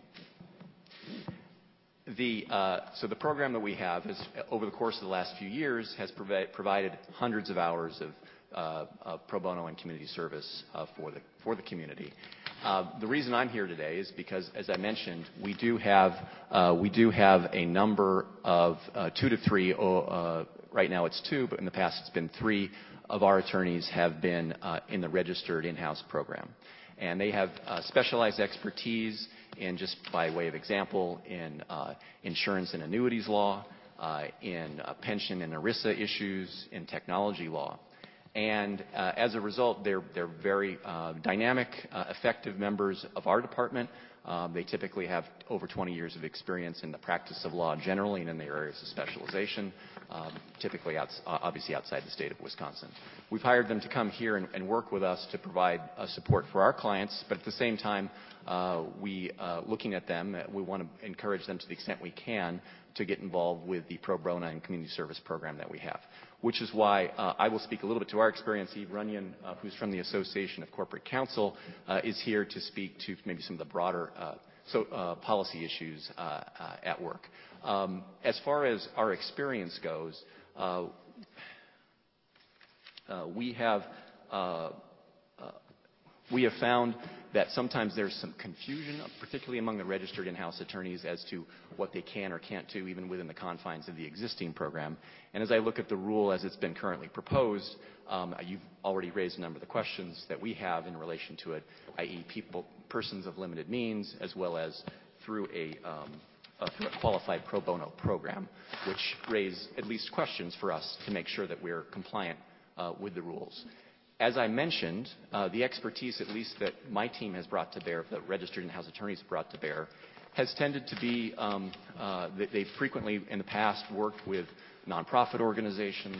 So the program that we have is, over the course of the last few years, has provided hundreds of hours of pro bono and community service for the community. The reason I'm here today is because, as I mentioned, we do have a number of 2 to 3. Right now it's 2, but in the past it's been 3 of our attorneys have been in the registered in-house program, and they have specialized expertise in, just by way of example, in insurance and annuities law, in pension and ERISA issues, in technology law. And as a result, they're very dynamic, effective members of our department. They typically have over 20 years of experience in the practice of law generally and in their areas of specialization, typically obviously outside the state of Wisconsin. We've hired them to come here and work with us to provide support for our clients, but at the same time, looking at them, we want to encourage them to the extent we can to get involved with the pro bono and community service program that we have, which is why I will speak a little bit to our experience. Eve Runyon, who's from the Association of Corporate Counsel, is here to speak to maybe some of the broader policy issues at work. As far as our experience goes, we have found that sometimes there's some confusion, particularly among the registered in-house attorneys, as to what they can or can't do, even within the confines of the existing program. And as I look at the rule as it's been currently proposed, you've already raised a number of the questions that we have in relation to it, i.e. persons of limited means, as well as through a qualified pro bono program, which raise at least questions for us to make sure that we're compliant with the rules. As I mentioned, the expertise, at least that my team has brought to bear, the registered in-house attorneys brought to bear, has tended to be, they've frequently in the past worked with nonprofit organizations,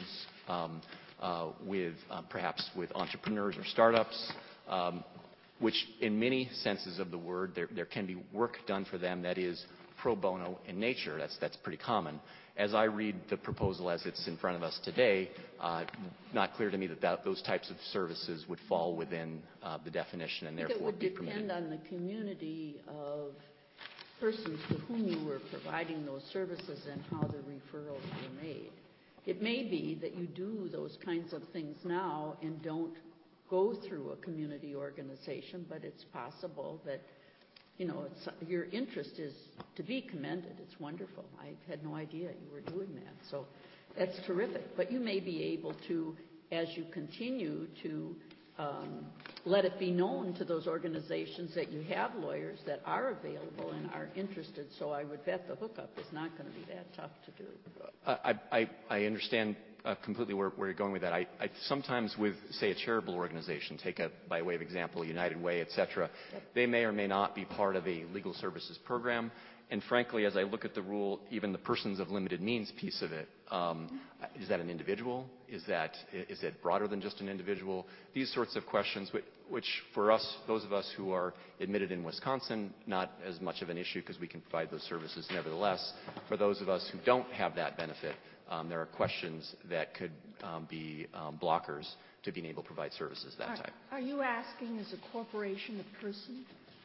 perhaps with entrepreneurs or startups, which in many senses of the word, there can be work done for them that is pro bono in nature. That's pretty common. As I read the proposal as it's in front of us today, not clear to me that those types of services would fall within the definition and therefore be permitted. It would depend on the community of persons to whom you were providing those services and how the referrals were made. It may be that you do those kinds of things now and don't go through a community organization, but it's possible that your interest is to be commended. It's wonderful. I had no idea you were doing that. So that's terrific. But you may be able to, as you continue to let it be known to those organizations that you have lawyers that are available and are interested. So I would bet the hookup is not going to be that tough to do. I understand completely where you're going with that. I sometimes with, say, a charitable organization, by way of example, United Way, et cetera, they may or may not be part of a legal services program. And frankly, as I look at the rule, even the persons of limited means piece of it, is that an individual? Is it broader than just an individual? These sorts of questions, which for us, those of us who are admitted in Wisconsin, not as much of an issue because we can provide those services nevertheless. For those of us who don't have that benefit, there are questions that could be blockers to being able to provide services of that type. Are you asking as a corporation a person?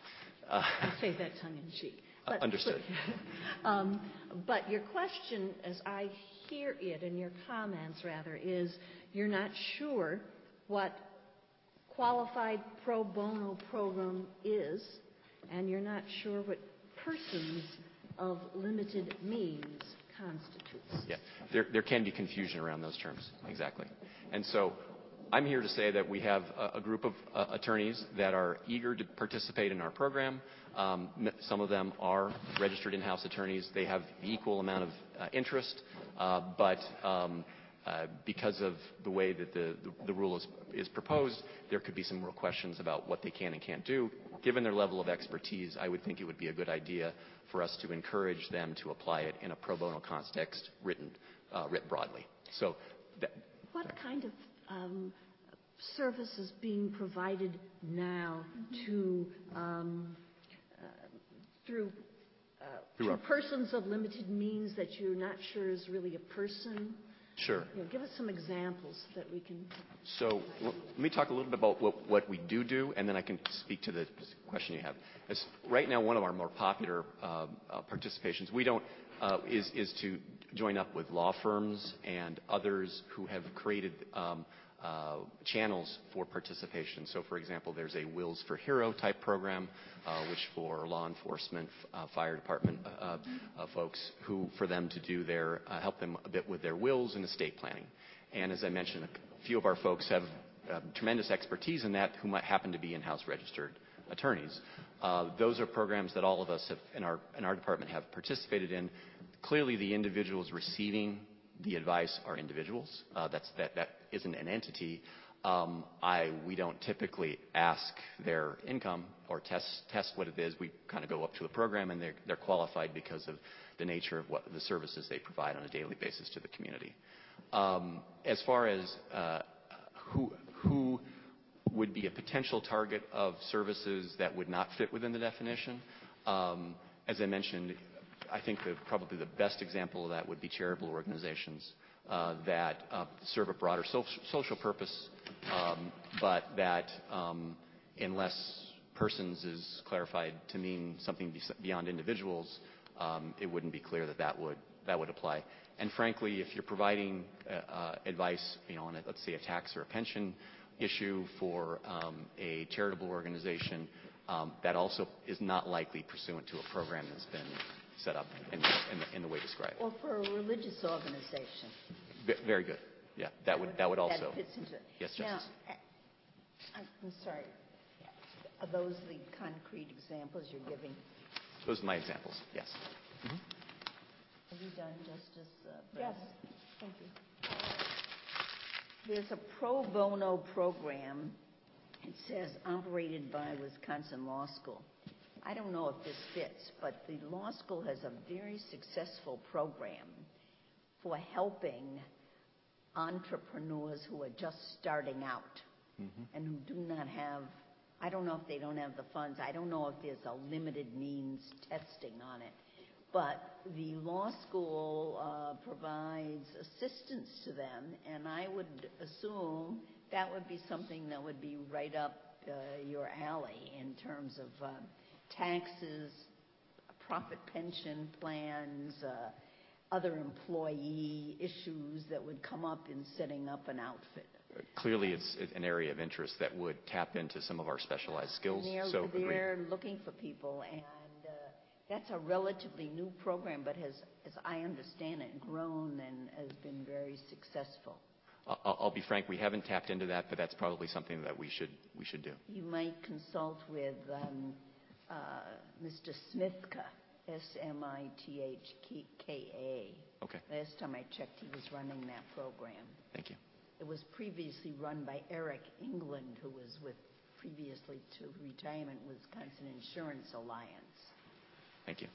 I say that tongue-in-cheek. Understood. But your question, as I hear it, and your comments rather, is you're not sure what qualified pro bono program is, and you're not sure what persons of limited means constitutes. Yeah, there can be confusion around those terms, exactly. And so I'm here to say that we have a group of attorneys that are eager to participate in our program. Some of them are registered in-house attorneys. They have the equal amount of interest, but because of the way that the rule is proposed, there could be some real questions about what they can and can't do. Given their level of expertise, I would think it would be a good idea for us to encourage them to apply it in a pro bono context written broadly. So, what kind of service is being provided now to through persons of limited means that you're not sure is really a person? Sure. Give us some examples that we can. So let me talk a little bit about what we do, and then I can speak to the question you have. Right now, one of our more popular participations is to join up with law firms and others who have created channels for participation. So, for example, there's a Wills for Hero type program, which for law enforcement, fire department folks, who for them to do their help them a bit with their wills and estate planning. And as I mentioned, a few of our folks have tremendous expertise in that, who might happen to be in-house registered attorneys. Those are programs that all of us have, in our department have participated in. Clearly, the individuals receiving the advice are individuals. That isn't an entity. We don't typically ask their income or test what it is. We kind of go up to a program, and they're qualified because of the nature of what the services they provide on a daily basis to the community. As far as who would be a potential target of services that would not fit within the definition, as I mentioned, I think probably the best example of that would be charitable organizations that serve a broader social purpose, but that unless persons is clarified to mean something beyond individuals, it wouldn't be clear that would apply. And frankly, if you're providing advice, on let's say a tax or a pension issue for a charitable organization, that also is not likely pursuant to a program that's been set up in the way described. Or for a religious organization. Very good. Yeah, that would also. That fits into it. Yes, Justice. Now, I'm sorry. Are those the concrete examples you're giving? Those are my examples. Yes. Mm-hmm. Have you done, Justice Yes. Bress? Thank you. There's a pro bono program. It says operated by Wisconsin Law School. I don't know if this fits, but the law school has a very successful program for helping entrepreneurs who are just starting out and who do not have, I don't know if they don't have the funds. I don't know if there's a limited means testing on it. But the law school provides assistance to them, and I would assume that would be something that would be right up your alley in terms of taxes, profit pension plans, other employee issues that would come up in setting up an outfit. Clearly, it's an area of interest that would tap into some of our specialized skills. They're looking for people, and that's a relatively new program, but has, as I understand it, grown and has been very successful. I'll be frank, we haven't tapped into that, but that's probably something that we should do. You might consult with Mr. Smithka, Smithka. Okay. Last time I checked, he was running that program. Thank you. It was previously run by Eric England, who was previously to Retirement Wisconsin Insurance Alliance. Thank you.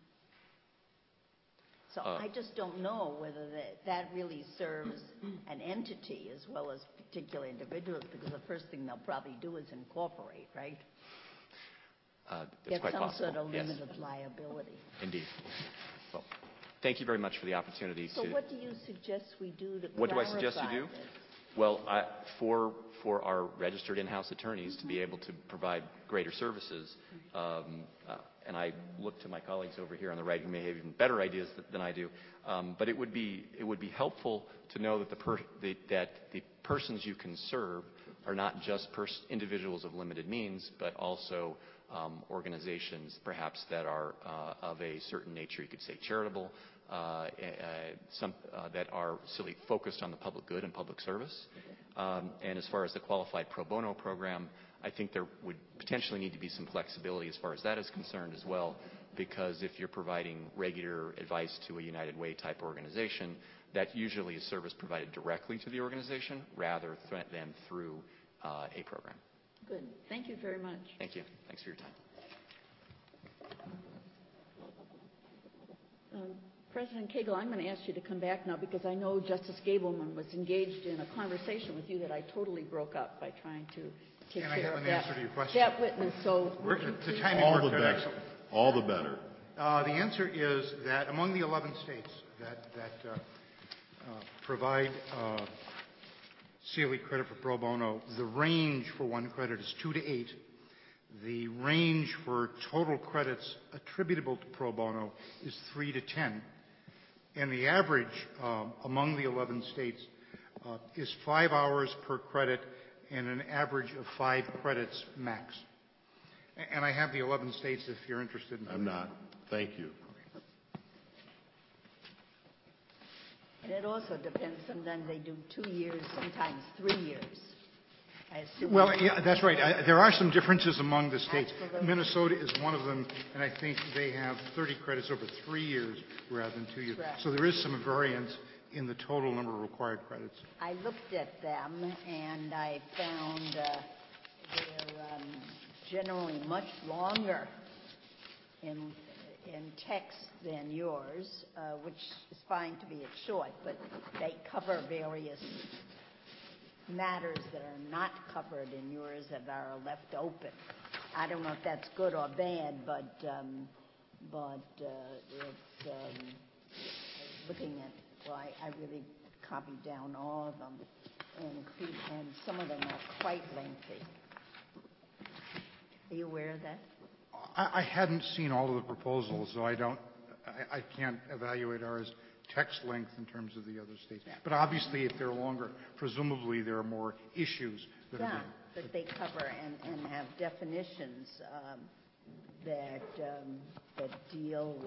So I just don't know whether that really serves an entity as well as particular individuals, because the first thing they'll probably do is incorporate, right? That's quite possible. Get some sort of limit Yes. of liability. Indeed. Well, thank you very much for the opportunity So what do you suggest we do to What do I suggest you do? clarify this? Well, for our registered in-house attorneys to be able to provide greater services, and I look to my colleagues over here on the right who may have even better ideas than I do, but it would be helpful to know that the persons you can serve are not just individuals of limited means, but also organizations perhaps that are of a certain nature. You could say charitable, that are silly focused on the public good and public service. And as far as the qualified pro bono program, I think there would potentially need to be some flexibility as far as that is concerned as well, because if you're providing regular advice to a United Way type organization, that usually is service provided directly to the organization rather than through a program. Good. Thank you very much. Thank you. Thanks for your time. President Cagle, I'm going to ask you to come back now because I know Justice Gableman was engaged in a conversation with you that I totally broke up by trying to take Can I care have of an answer to your question? that witness. So would you The please- timing All worked the out better. excellent. All the better. The answer is that among the 11 states that provide CLE credit for pro bono, the range for one credit is 2 to 8. The range for total credits attributable to pro bono is 3 to 10. And the average among the 11 states is 5 hours per credit and an average of 5 credits max. And I have the 11 states if you're interested in. I'm not. Thank you. And it also depends. Sometimes they do 2 years, sometimes 3 years. I assume. Well, yeah, that's right. There are some differences among the states. Absolutely. Minnesota is one of them, and I think they have 30 credits over 3 years rather than 2 years. Correct. So there is some variance in the total number of required credits. I looked at them, and I found they're generally much longer in text than yours, which is fine to be it short, but they cover various matters that are not covered in yours that are left open. I don't know if that's good or bad, but it's looking at. Well, I really copied down all of them, and some of them are quite lengthy. Are you aware of that? I hadn't seen all of the proposals, so I can't evaluate ours text length in terms of the other states. But obviously, if they're longer, presumably there are more issues that are that they cover and have definitions that deal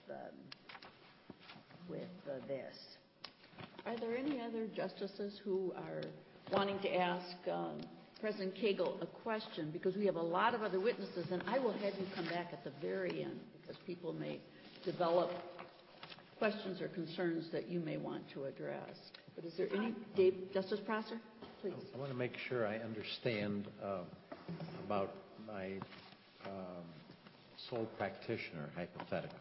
with this. Are there any other justices who are wanting to ask President Cagle a question? Because we have a lot of other witnesses, and I will have you come back at the very end because people may develop questions or concerns that you may want to address. But is there any, Justice Prosser, please. I want to make sure I understand about my sole practitioner hypothetical.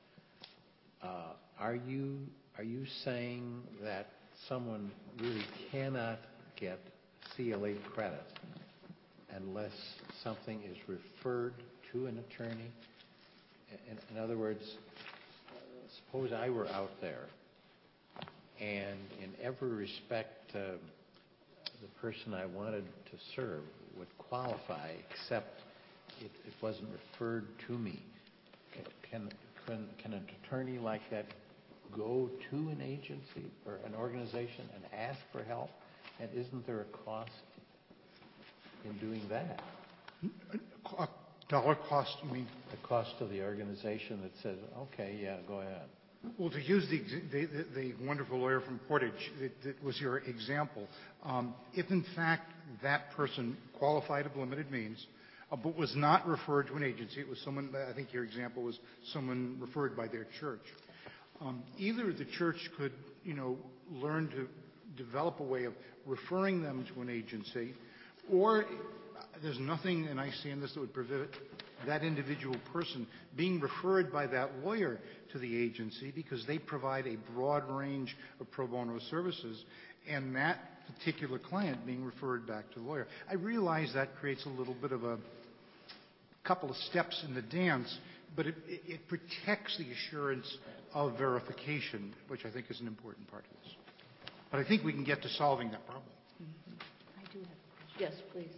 Are you saying that someone really cannot get CLA credit unless something is referred to an attorney? In other words, suppose I were out there and in every respect the person I wanted to serve would qualify except it wasn't referred to me. Can an attorney like that go to an agency or an organization and ask for help? And isn't there a cost in doing that? A dollar cost, you mean? The cost of the organization that says, okay, yeah, go ahead. Well, to use the wonderful lawyer from Portage that was your example, if in fact that person qualified of limited means, but was not referred to an agency, it was someone, I think your example was someone referred by their church, either the church could, learn to develop a way of referring them to an agency, or there's nothing, and I see in this, that would prevent that individual person being referred by that lawyer to the agency because they provide a broad range of pro bono services, and that particular client being referred back to the lawyer. I realize that creates a little bit of a couple of steps in the dance, but it protects the assurance of verification, which I think is an important part of this. But I think we can get to solving that problem. I do have a question. Yes, please.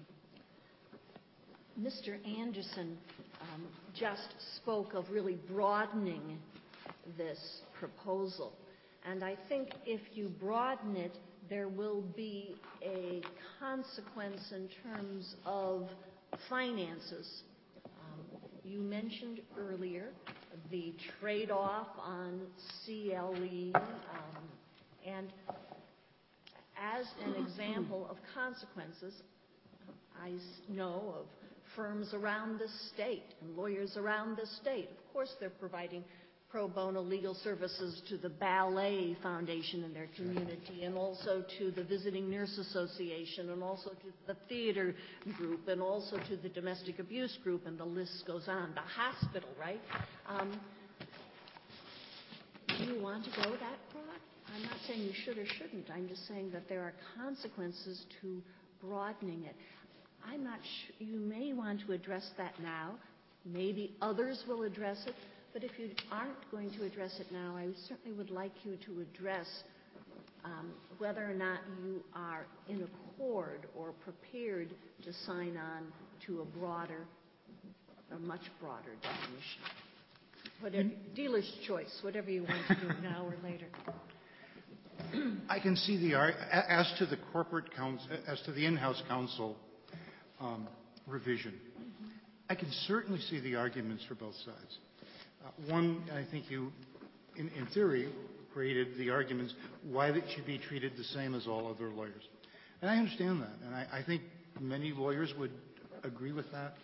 Mr. Anderson just spoke of really broadening this proposal. And I think if you broaden it, there will be a consequence in terms of finances. You mentioned earlier the trade-off on CLE, and as an example of consequences, I know of firms around the state and lawyers around the state. Of course, they're providing pro bono legal services to the Ballet Foundation in their community, and also to the Visiting Nurse Association, and also to the theater group, and also to the domestic abuse group, and the list goes on. The hospital, right? Do you want to go that broad? I'm not saying you should or shouldn't. I'm just saying that there are consequences to broadening it. I'm not sure. You may want to address that now. Maybe others will address it. But if you aren't going to address it now, I certainly would like you to address whether or not you are in accord or prepared to sign on to a much broader definition. Whatever, dealer's choice, whatever you want to do now or later. I can see as to the corporate counsel, as to the in-house counsel revision, I can certainly see the arguments for both sides. One, I think you, in theory, created the arguments why it should be treated the same as all other lawyers. And I understand that, and I think many lawyers would agree with that.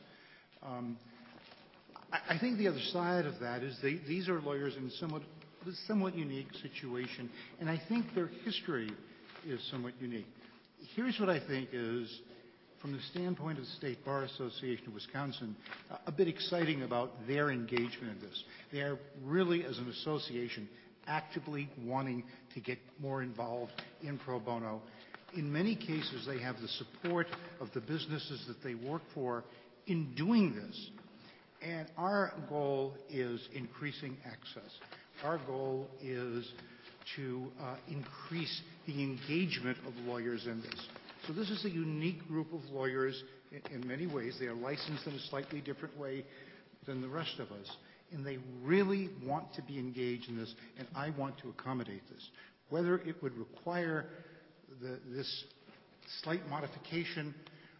I think the other side of that is these are lawyers in a somewhat unique situation, and I think their history is somewhat unique. Here's what I think is, from the standpoint of the State Bar Association of Wisconsin, a bit exciting about their engagement in this. They are really, as an association, actively wanting to get more involved in pro bono. In many cases, they have the support of the businesses that they work for in doing this. And our goal is increasing access. Our goal is to increase the engagement of lawyers in this. So this is a unique group of lawyers in many ways. They are licensed in a slightly different way than the rest of us. And they really want to be engaged in this, and I want to accommodate this. Whether it would require this slight modification,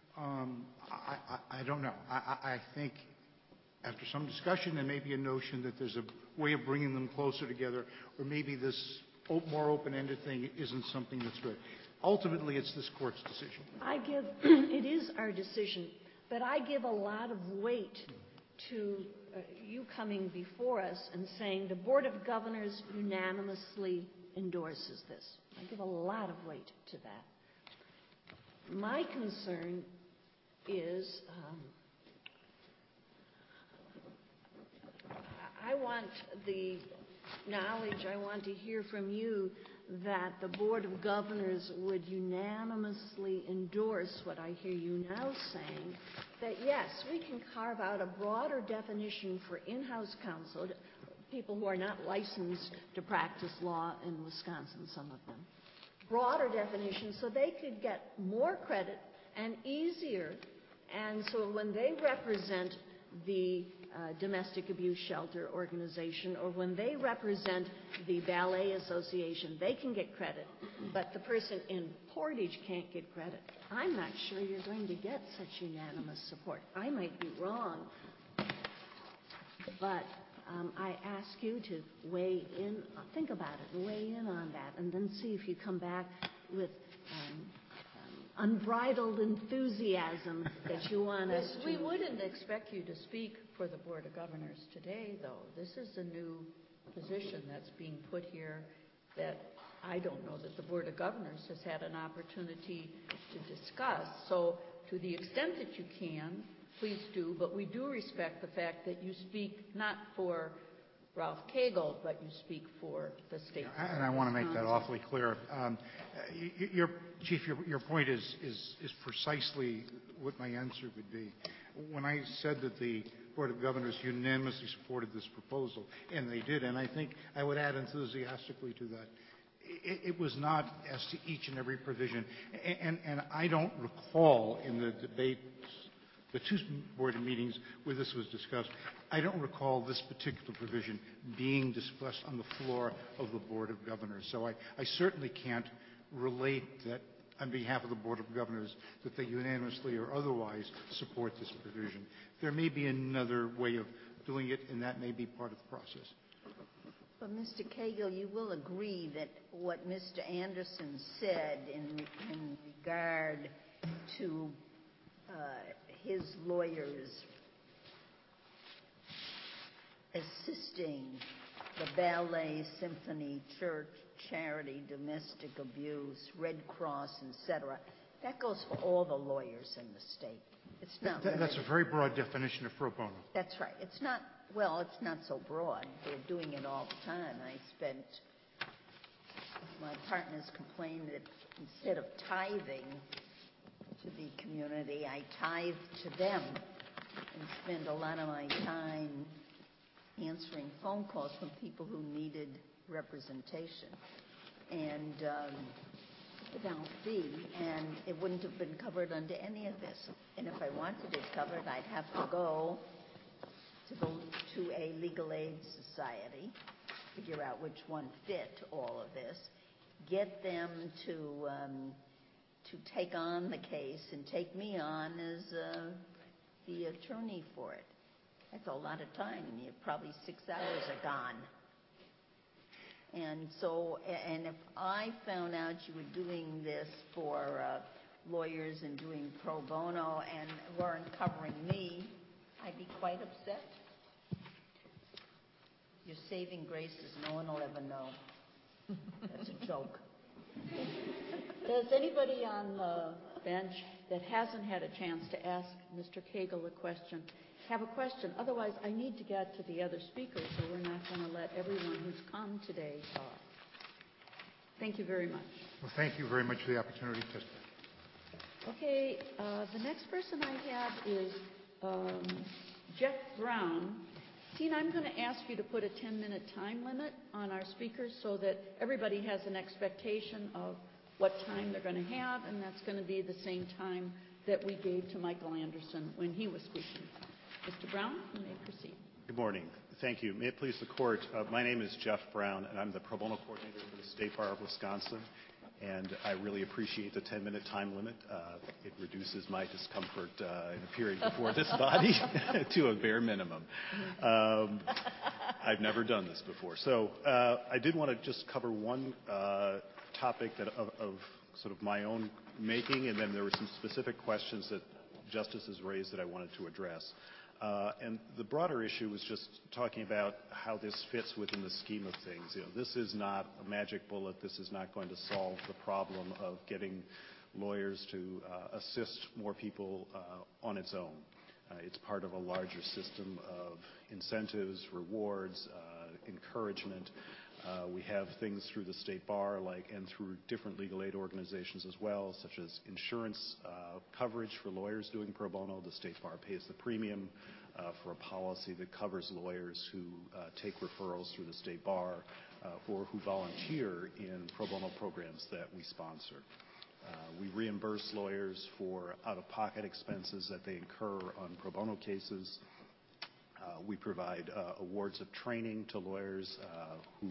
I don't know. I think after some discussion, there may be a notion that there's a way of bringing them closer together, or maybe this more open-ended thing isn't something that's good. Ultimately, it's this court's decision. It is our decision, but I give a lot of weight to you coming before us and saying the Board of Governors unanimously endorses this. I give a lot of weight to that. My concern is I want the knowledge, I want to hear from you that the Board of Governors would unanimously endorse what I hear you now saying, that yes, we can carve out a broader definition for in-house counsel, people who are not licensed to practice law in Wisconsin, some of them. Broader definition so they could get more credit and easier, and so when they represent the domestic abuse shelter organization, or when they represent the ballet association, they can get credit, but the person in Portage can't get credit. I'm not sure you're going to get such unanimous support. I might be wrong, but I ask you to weigh in, think about it, and weigh in on that, and then see if you come back with unbridled enthusiasm that you want us to. We wouldn't expect you to speak for the Board of Governors today, though. This is a new position that's being put here that I don't know that the Board of Governors has had an opportunity to discuss. So to the extent that you can, please do, but we do respect the fact that you speak not for Ralph Cagle, but you speak for the state. And I want to make that awfully clear. Chief, your point is precisely what my answer would be. When I said that the Board of Governors unanimously supported this proposal, and they did, and I think I would add enthusiastically to that, it was not as to each and every provision. And I don't recall in the debates, the two board meetings where this was discussed, I don't recall this particular provision being discussed on the floor of the Board of Governors. So I certainly can't relate that on behalf of the Board of Governors that they unanimously or otherwise support this provision. There may be another way of doing it, and that may be part of the process. But Mr. Cagle, you will agree that what Mr. Anderson said in regard to his lawyers assisting the ballet, symphony, church, charity, domestic abuse, Red Cross, etc., that goes for all the lawyers in the state. It's not That's a very broad definition of pro bono. That's right. It's not so broad. They're doing it all the time. My partners complained that instead of tithing to the community, I tithe to them and spend a lot of my time answering phone calls from people who needed representation and without fee, and it wouldn't have been covered under any of this. And if I wanted it covered, I'd have to go to a legal aid society, figure out which one fit all of this, get them to take on the case and take me on as the attorney for it. That's a lot of time. Probably 6 hours are gone. And so, and if I found out you were doing this for lawyers and doing pro bono and weren't covering me, I'd be quite upset. Your saving grace is no one will ever know. That's a joke. Does anybody on the bench that hasn't had a chance to ask Mr. Cagle a question have a question? Otherwise, I need to get to the other speakers, so we're not going to let everyone who's come today talk. Thank you very much. Well, thank you very much for the opportunity to testify. Okay, the next person I have is Jeff Brown. Tina, I'm going to ask you to put a 10-minute time limit on our speakers so that everybody has an expectation of what time they're going to have, and that's going to be the same time that we gave to Michael Anderson when he was speaking. Mr. Brown, you may proceed. Good morning. Thank you. May it please the Court, my name is Jeff Brown, and I'm the pro bono coordinator for the State Bar of Wisconsin, and I really appreciate the 10-minute time limit. It reduces my discomfort in appearing before this body to a bare minimum. I've never done this before. So I did want to just cover one topic that of sort of my own making, and then there were some specific questions that Justice has raised that I wanted to address. And the broader issue was just talking about how this fits within the scheme of things. You know, this is not a magic bullet. This is not going to solve the problem of getting lawyers to assist more people on its own. It's part of a larger system of incentives, rewards, encouragement. We have things through the State Bar and through different legal aid organizations as well, such as insurance coverage for lawyers doing pro bono. The State Bar pays the premium for a policy that covers lawyers who take referrals through the State Bar or who volunteer in pro bono programs that we sponsor. We reimburse lawyers for out-of-pocket expenses that they incur on pro bono cases. We provide awards of training to lawyers who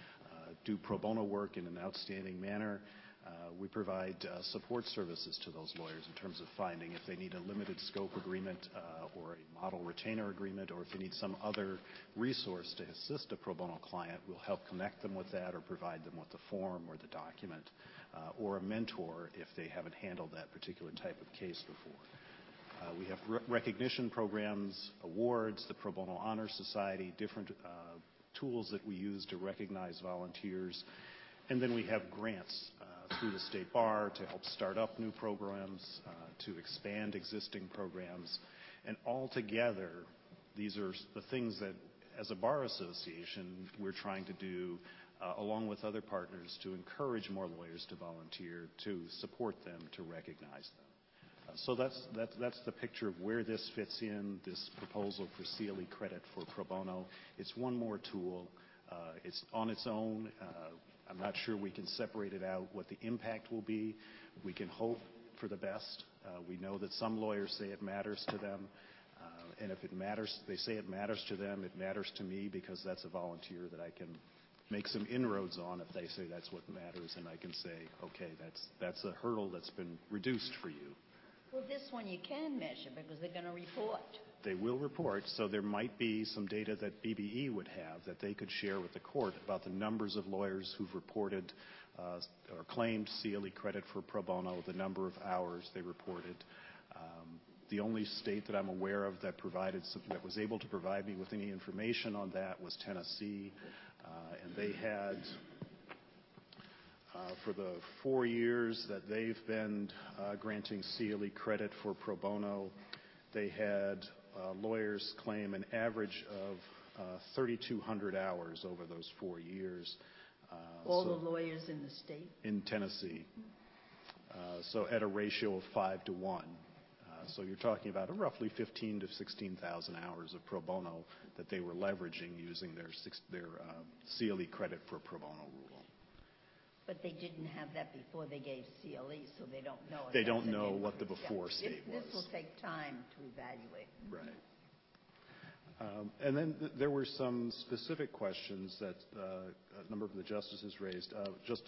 do pro bono work in an outstanding manner. We provide support services to those lawyers in terms of finding if they need a limited scope agreement or a model retainer agreement, or if they need some other resource to assist a pro bono client. We'll help connect them with that or provide them with the form or the document or a mentor if they haven't handled that particular type of case before. We have recognition programs, awards, the Pro Bono Honor Society, different tools that we use to recognize volunteers. And then we have grants through the State Bar to help start up new programs, to expand existing programs. And altogether, these are the things that, as a bar association, we're trying to do along with other partners to encourage more lawyers to volunteer, to support them, to recognize them. So that's the picture of where this fits in, this proposal for CLE credit for pro bono. It's one more tool. It's on its own. I'm not sure we can separate it out what the impact will be. We can hope for the best. We know that some lawyers say it matters to them. And if it matters, they say it matters to them, it matters to me because that's a volunteer that I can make some inroads on if they say that's what matters, and I can say, okay, that's a hurdle that's been reduced for you. Well, this one you can measure because they're going to report. They will report, so there might be some data that BBE would have that they could share with the court about the numbers of lawyers who've reported or claimed CLE credit for pro bono, the number of hours they reported. The only state that I'm aware of that was able to provide me with any information on that was Tennessee, and they had for the 4 years that they've been granting CLE credit for pro bono, they had lawyers claim an average of 3,200 hours over those 4 years. All the lawyers in the state? In Tennessee. So at a ratio of 5 to 1. So you're talking about roughly 15,000 to 16,000 hours of pro bono that they were leveraging using their CLE credit for pro bono rule. But they didn't have that before they gave CLE, so they don't know. They don't know what the before state was. This will take time to evaluate. Right. And then there were some specific questions that a number of the justices raised. Justice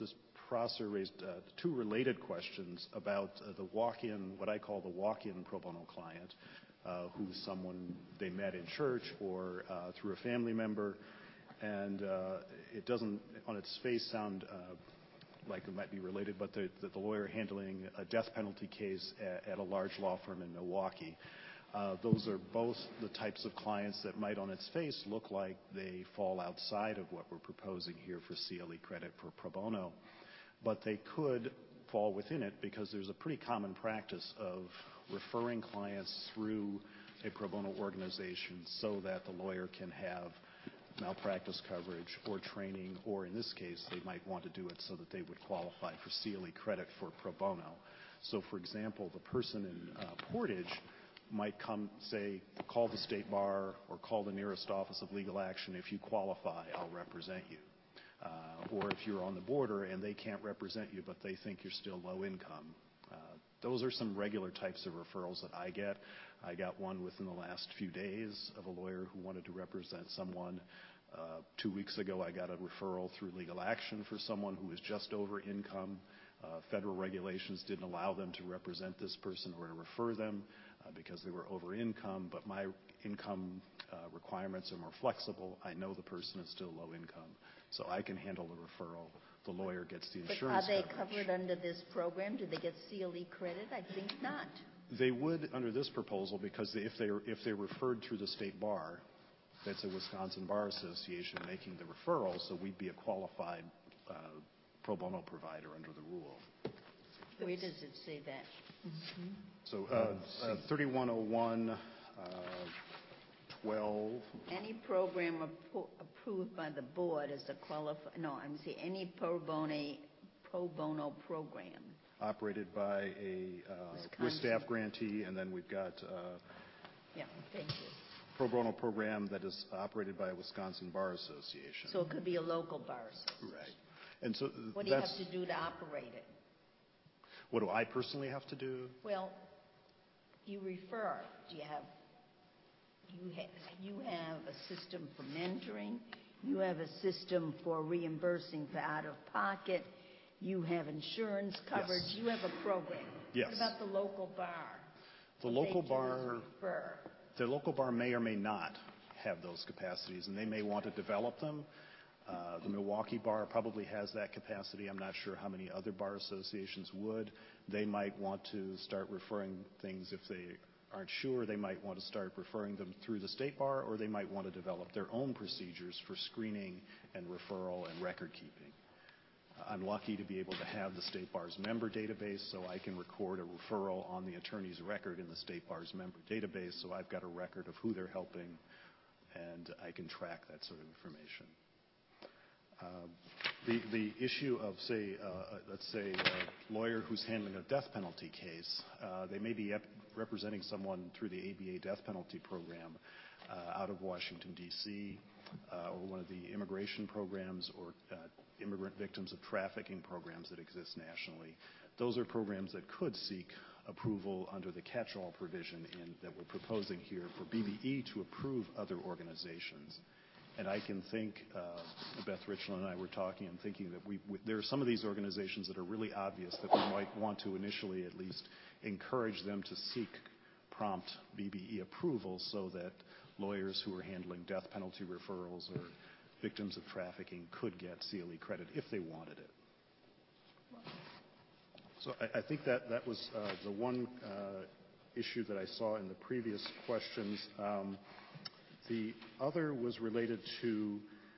Prosser raised two related questions about the walk-in, what I call the walk-in pro bono client, who's someone they met in church or through a family member, and it doesn't, on its face, sound like it might be related, but the lawyer handling a death penalty case at a large law firm in Milwaukee. Those are both the types of clients that might, on its face, look like they fall outside of what we're proposing here for CLE credit for pro bono, but they could fall within it because there's a pretty common practice of referring clients through a pro bono organization so that the lawyer can have malpractice coverage or training, or in this case, they might want to do it so that they would qualify for CLE credit for pro bono. So, for example, the person in Portage might come, say, call the state bar or call the nearest office of legal action. If you qualify, I'll represent you. Or if you're on the border and they can't represent you, but they think you're still low income. Those are some regular types of referrals that I get. I got one within the last few days of a lawyer who wanted to represent someone. 2 weeks ago, I got a referral through legal action for someone who was just over income. Federal regulations didn't allow them to represent this person or to refer them because they were over income, but my income requirements are more flexible. I know the person is still low income, so I can handle the referral. The lawyer gets the insurance But are they coverage. covered under this program? Do they get CLE credit? I think not. They would under this proposal because if they're referred through the state bar, that's a Wisconsin Bar Association making the referral, so we'd be a qualified pro bono provider under the rule. Where does it say that? So 3101, 12. Any program approved by the board as a any pro bono program. Operated by a with staff grantee, and then we've got Yeah, thank you. pro bono program that is operated by a Wisconsin Bar Association. So it could be a local bar association. Right. And so What do you have that's, to do to operate it? what do I personally have to do? Well, you refer. Do you have a system for mentoring? You have a system for reimbursing for out-of-pocket. You have insurance coverage. Yes. You have a program. Yes. What about the local bar? The What local they do is bar, refer. the local bar may or may not have those capacities, and they may want to develop them. The Milwaukee bar probably has that capacity. I'm not sure how many other bar associations would. They might want to start referring things if they aren't sure. They might want to start referring them through the state bar, or they might want to develop their own procedures for screening and referral and record keeping. I'm lucky to be able to have the state bar's member database, so I can record a referral on the attorney's record in the state bar's member database, so I've got a record of who they're helping, and I can track that sort of information. The issue of, say, let's say a lawyer who's handling a death penalty case, they may be representing someone through the ABA death penalty program out of Washington, D.C., or one of the immigration programs or immigrant victims of trafficking programs that exist nationally. Those are programs that could seek approval under the catch-all provision that we're proposing here for BBE to approve other organizations. And I can think, Beth Richland and I were talking and thinking that there are some of these organizations that are really obvious that we might want to initially at least encourage them to seek prompt BBE approval so that lawyers who are handling death penalty referrals or victims of trafficking could get CLE credit if they wanted it. So I think that was the one issue that I saw in the previous questions. The other was related to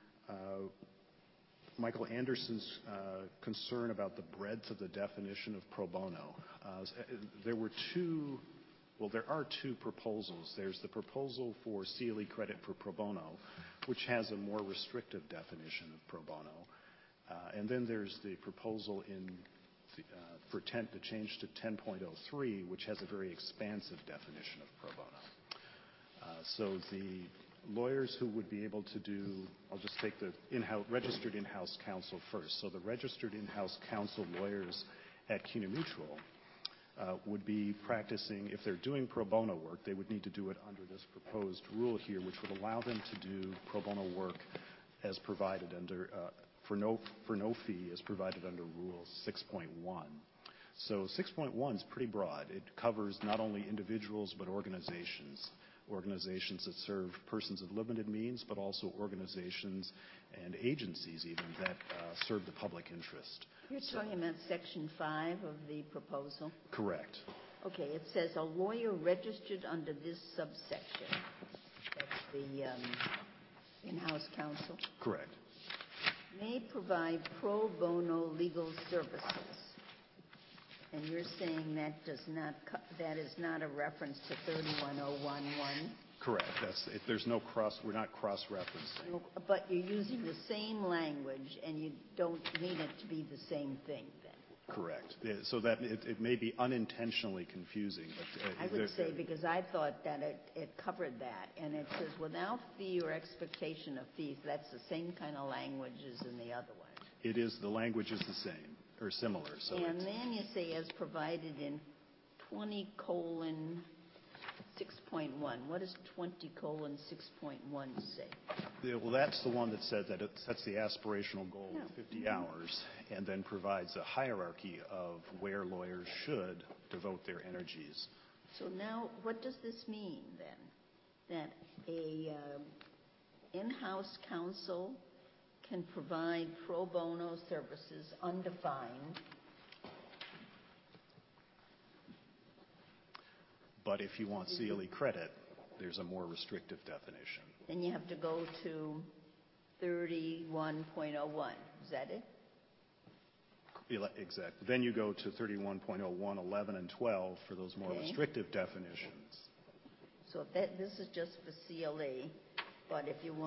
Michael Anderson's concern about the breadth of the definition of pro bono. There are two proposals. There's the proposal for CLE credit for pro bono, which has a more restrictive definition of pro bono. And then there's the proposal to change to 10.03, which has a very expansive definition of pro bono. So the lawyers who would be able to do, I'll just take the registered in-house counsel first. So the registered in-house counsel lawyers at CUNA Mutual would be practicing, if they're doing pro bono work, they would need to do it under this proposed rule here, which would allow them to do pro bono work as provided under for no fee as provided under Rule 6.1. So 6.1 is pretty broad. It covers not only individuals but organizations that serve persons of limited means, but also organizations and agencies even that serve the public interest. You're talking about Section 5 of the proposal? Correct. Okay, it says a lawyer registered under this subsection. That's the in-house counsel. Correct. May provide pro bono legal services. And you're saying that that is not a reference to 31011? Correct. We're not cross-referencing. No, but you're using the same language, and you don't mean it to be the same thing, then? Correct. So that it may be unintentionally confusing. But, I would say, because I thought that it covered that, and it says without fee or expectation of fees. That's the same kind of language as in the other one. It is. The language is the same or similar. So and then you say as provided in 20:6.1. What does 20:6.1 say? Well, that's the one that said that it sets the aspirational goal of 50 hours and then provides a hierarchy of where lawyers should devote their energies. So now, what does this mean then? That a in-house counsel can provide pro bono services undefined. But if you want CLE credit, there's a more restrictive definition. Then you have to go to 31.01. Is that it? Exactly. Then you go to 31.01, 11, and 12 for those more restrictive definitions. So this is just for CLE, but if you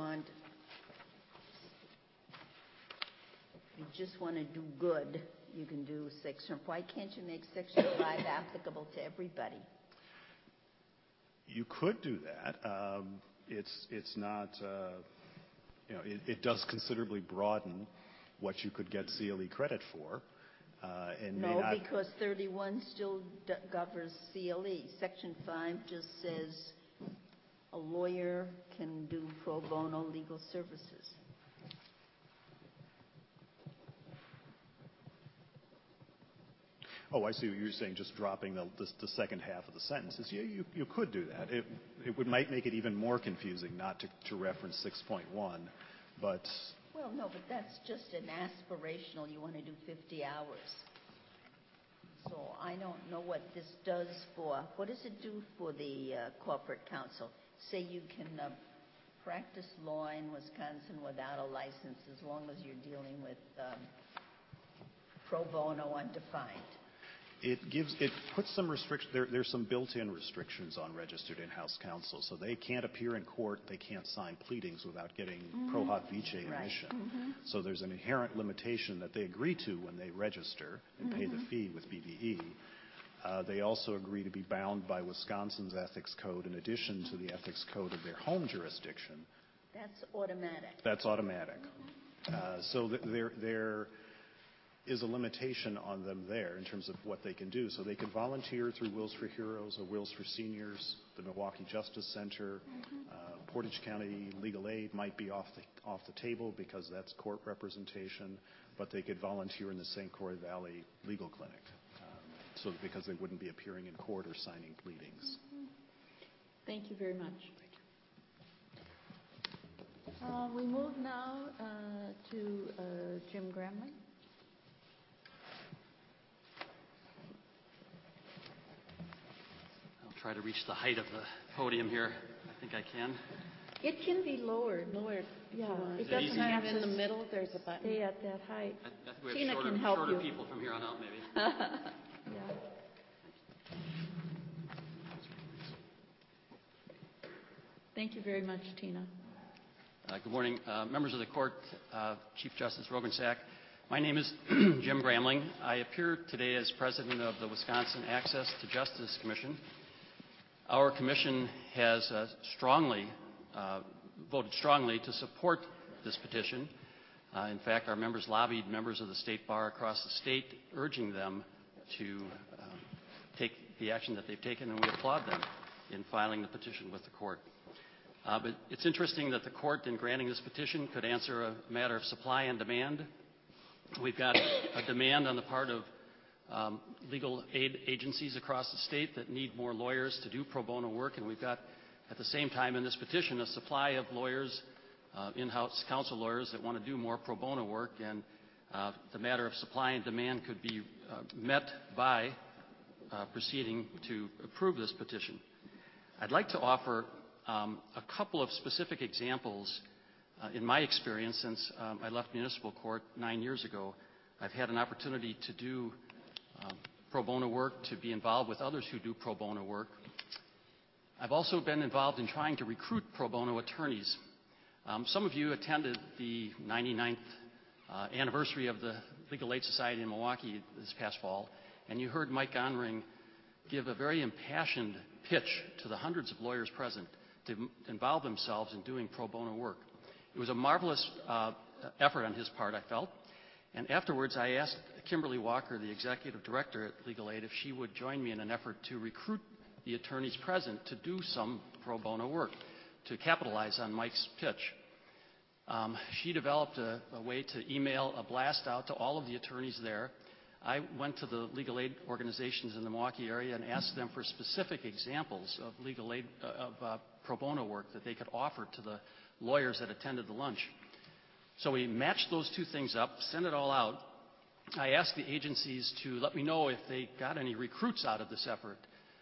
just want to do good, you can do Section. Why can't you make Section 5 applicable to everybody? You could do that. It's not. It does considerably broaden what you could get CLE credit for. Because 31 still governs CLE. Section 5 just says a lawyer can do pro bono legal services. Oh, I see what you're saying, just dropping the second half of the sentences. Yeah, you could do that. It might make it even more confusing not to reference 6.1, but... Well, no, but that's just an aspirational. You want to do 50 hours. So I don't know what this does for... What does it do for the corporate counsel? Say you can practice law in Wisconsin without a license as long as you're dealing with pro bono undefined. It puts some restrictions. There's some built-in restrictions on registered in-house counsel. So they can't appear in court. They can't sign pleadings without getting pro hac vice admission. Mm-hmm. So there's an inherent limitation that they agree to when they register and pay the fee with BBE. They also agree to be bound by Wisconsin's ethics code in addition to the ethics code of their home jurisdiction. That's automatic. That's automatic. So there is a limitation on them there in terms of what they can do. So they can volunteer through Wills for Heroes or Wills for Seniors, the Milwaukee Justice Center, Portage County Legal Aid might be off the table because that's court representation, but they could volunteer in the St. Croix Valley Legal Clinic, because they wouldn't be appearing in court or signing pleadings. Thank you very much. We move now to Jim Gramling. Try to reach the height of the podium here. I think I can. It can be lowered. Yeah, it doesn't easy? have in to the middle. There's a button. stay at that height. I think we have Tina shorter, can help shorter you. people from here on out, maybe. Yeah. Thank you very much, Tina. Good morning, members of the court, Chief Justice Roggensack. My name is Jim Gramling. I appear today as president of the Wisconsin Access to Justice Commission. Our commission has voted strongly to support this petition. In fact, our members lobbied members of the state bar across the state, urging them to take the action that they've taken, and we applaud them in filing the petition with the court. But it's interesting that the court, in granting this petition, could answer a matter of supply and demand. We've got a demand on the part of legal aid agencies across the state that need more lawyers to do pro bono work, and we've got, at the same time in this petition, a supply of lawyers, in-house counsel lawyers that want to do more pro bono work, and the matter of supply and demand could be met by proceeding to approve this petition. I'd like to offer a couple of specific examples. In my experience, since I left municipal court 9 years ago, I've had an opportunity to do pro bono work, to be involved with others who do pro bono work. I've also been involved in trying to recruit pro bono attorneys. Some of you attended the 99th anniversary of the Legal Aid Society in Milwaukee this past fall, and you heard Mike Onring give a very impassioned pitch to the hundreds of lawyers present to involve themselves in doing pro bono work. It was a marvelous effort on his part, I felt. And afterwards, I asked Kimberly Walker, the executive director at Legal Aid, if she would join me in an effort to recruit the attorneys present to do some pro bono work, to capitalize on Mike's pitch. She developed a way to email a blast out to all of the attorneys there. I went to the legal aid organizations in the Milwaukee area and asked them for specific examples of legal aid, of pro bono work that they could offer to the lawyers that attended the lunch. So we matched those two things up, sent it all out. I asked the agencies to let me know if they got any recruits out of this effort.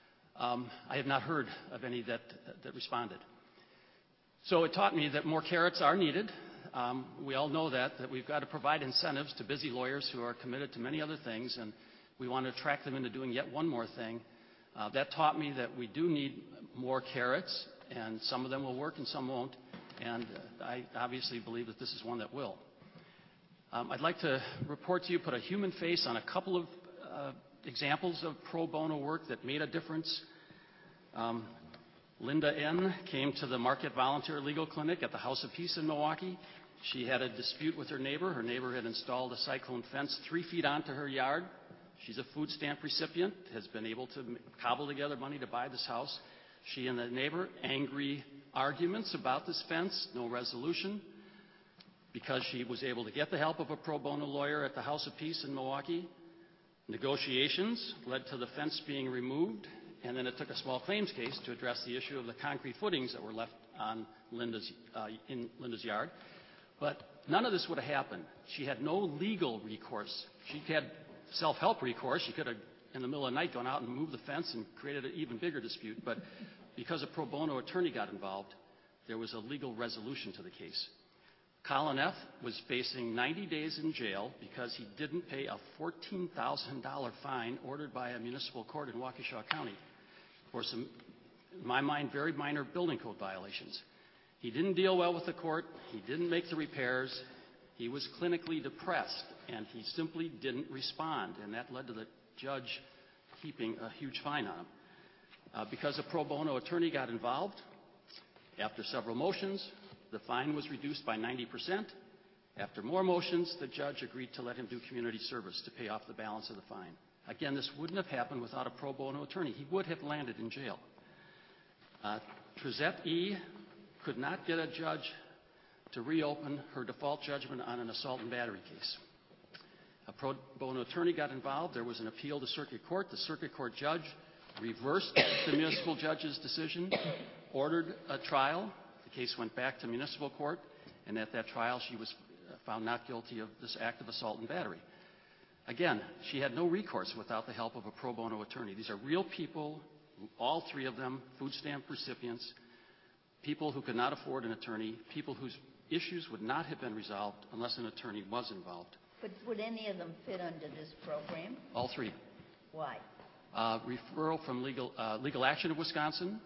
I have not heard of any that responded. So it taught me that more carrots are needed. We all know that we've got to provide incentives to busy lawyers who are committed to many other things, and we want to attract them into doing yet one more thing. That taught me that we do need more carrots, and some of them will work and some won't, and I obviously believe that this is one that will. I'd like to report to you, put a human face on a couple of examples of pro bono work that made a difference. Linda N. came to the Marquette Volunteer Legal Clinic at the House of Peace in Milwaukee. She had a dispute with her neighbor. Her neighbor had installed a cyclone fence 3 feet onto her yard. She's a food stamp recipient, has been able to cobble together money to buy this house. She and the neighbor, angry arguments about this fence, no resolution. Because she was able to get the help of a pro bono lawyer at the House of Peace in Milwaukee, negotiations led to the fence being removed, and then it took a small claims case to address the issue of the concrete footings that were left on in Linda's yard. But none of this would have happened. She had no legal recourse. She had self-help recourse. She could have, in the middle of the night, gone out and moved the fence and created an even bigger dispute. But because a pro bono attorney got involved, there was a legal resolution to the case. Colin F. was facing 90 days in jail because he didn't pay a $14,000 fine ordered by a municipal court in Waukesha County for some, in my mind, very minor building code violations. He didn't deal well with the court. He didn't make the repairs. He was clinically depressed, and he simply didn't respond, and that led to the judge heaping a huge fine on him. Because a pro bono attorney got involved, after several motions, the fine was reduced by 90%. After more motions, the judge agreed to let him do community service to pay off the balance of the fine. Again, this wouldn't have happened without a pro bono attorney. He would have landed in jail. Trizette E. could not get a judge to reopen her default judgment on an assault and battery case. A pro bono attorney got involved. There was an appeal to circuit court. The circuit court judge reversed the municipal judge's decision, ordered a trial. The case went back to municipal court, and at that trial she was found not guilty of this act of assault and battery. Again, she had no recourse without the help of a pro bono attorney. These are real people, all three of them, food stamp recipients, people who could not afford an attorney, people whose issues would not have been resolved unless an attorney was involved. But would any of them fit under this program? All three. Why? Referral from Legal Action of Wisconsin,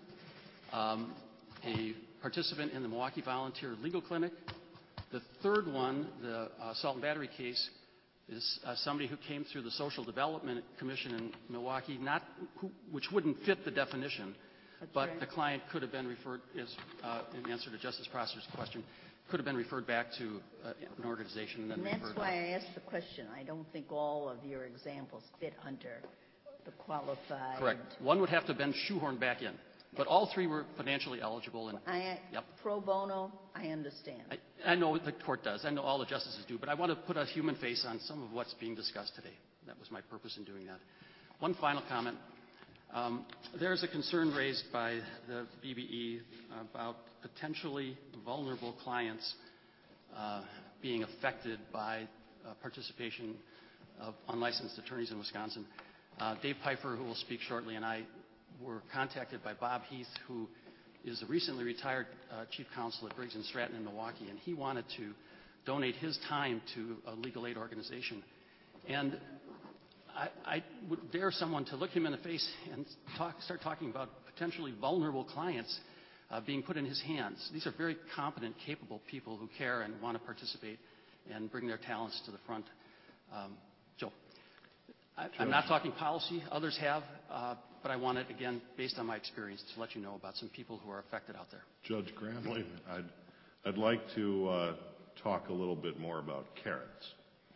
a participant in the Milwaukee Volunteer Legal Clinic. The third one, the assault and battery case, is somebody who came through the Social Development Commission in Milwaukee, which wouldn't fit the definition. That's but right. The client could have been referred, in answer to Justice Prosser's question, could have been referred back to an organization and then referred. That's why I asked the question. I don't think all of your examples fit under the qualified. Correct. One would have to have been shoehorned back in. But all three were financially eligible. And yep. Pro bono, I understand. I know the court does. I know all the justices do. But I want to put a human face on some of what's being discussed today. That was my purpose in doing that. One final comment. There's a concern raised by the BBE about potentially vulnerable clients being affected by participation of unlicensed attorneys in Wisconsin. Dave Pfeiffer, who will speak shortly, and I were contacted by Bob Heath, who is a recently retired chief counsel at Briggs & Stratton in Milwaukee, and he wanted to donate his time to a legal aid organization. And I would dare someone to look him in the face and start talking about potentially vulnerable clients being put in his hands. These are very competent, capable people who care and want to participate and bring their talents to the front. Joe, I'm not talking policy. Others have. But I wanted, again, based on my experience, to let you know about some people who are affected out there. Judge Gramling, I'd like to talk a little bit more about carrots.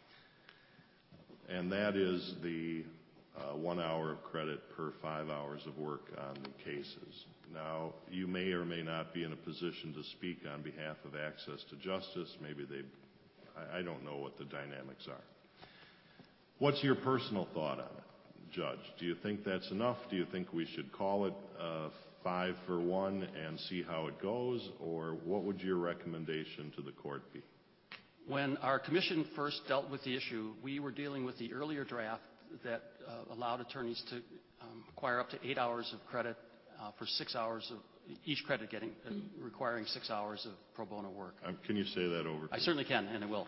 And that is the 1 hour of credit per 5 hours of work on the cases. Now, you may or may not be in a position to speak on behalf of Access to Justice. Maybe I don't know what the dynamics are. What's your personal thought on it, Judge? Do you think that's enough? Do you think we should call it 5 for 1 and see how it goes? Or what would your recommendation to the court be? When our commission first dealt with the issue, we were dealing with the earlier draft that allowed attorneys to acquire up to 8 hours of credit for 6 hours of each credit requiring 6 hours of pro bono work. Can you say that over? I certainly can, and I will.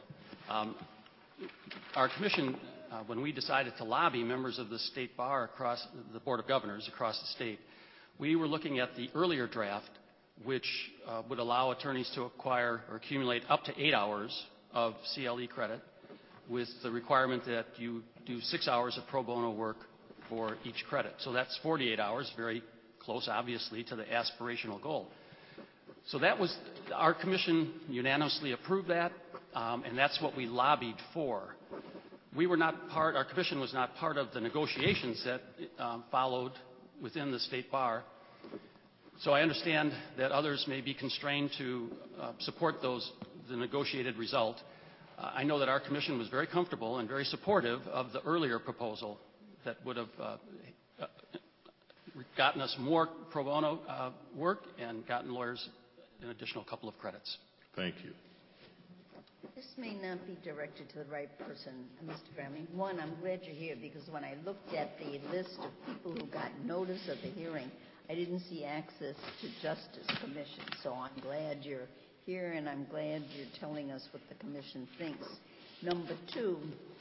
Our commission, when we decided to lobby members of the state bar across the Board of Governors across the state, we were looking at the earlier draft, which would allow attorneys to acquire or accumulate up to 8 hours of CLE credit with the requirement that you do 6 hours of pro bono work for each credit. So that's 48 hours, very close, obviously, to the aspirational goal. So that was, our commission unanimously approved that, and that's what we lobbied for. We were not part, our commission was not part of the negotiations that followed within the state bar. So I understand that others may be constrained to support the negotiated result. I know that our commission was very comfortable and very supportive of the earlier proposal that would have gotten us more pro bono work and gotten lawyers an additional couple of credits. Thank you. This may not be directed to the right person, Mr. Gramling. One, I'm glad you're here because when I looked at the list of people who got notice of the hearing, I didn't see Access to Justice Commission. So I'm glad you're here, and I'm glad you're telling us what the commission thinks. Number two,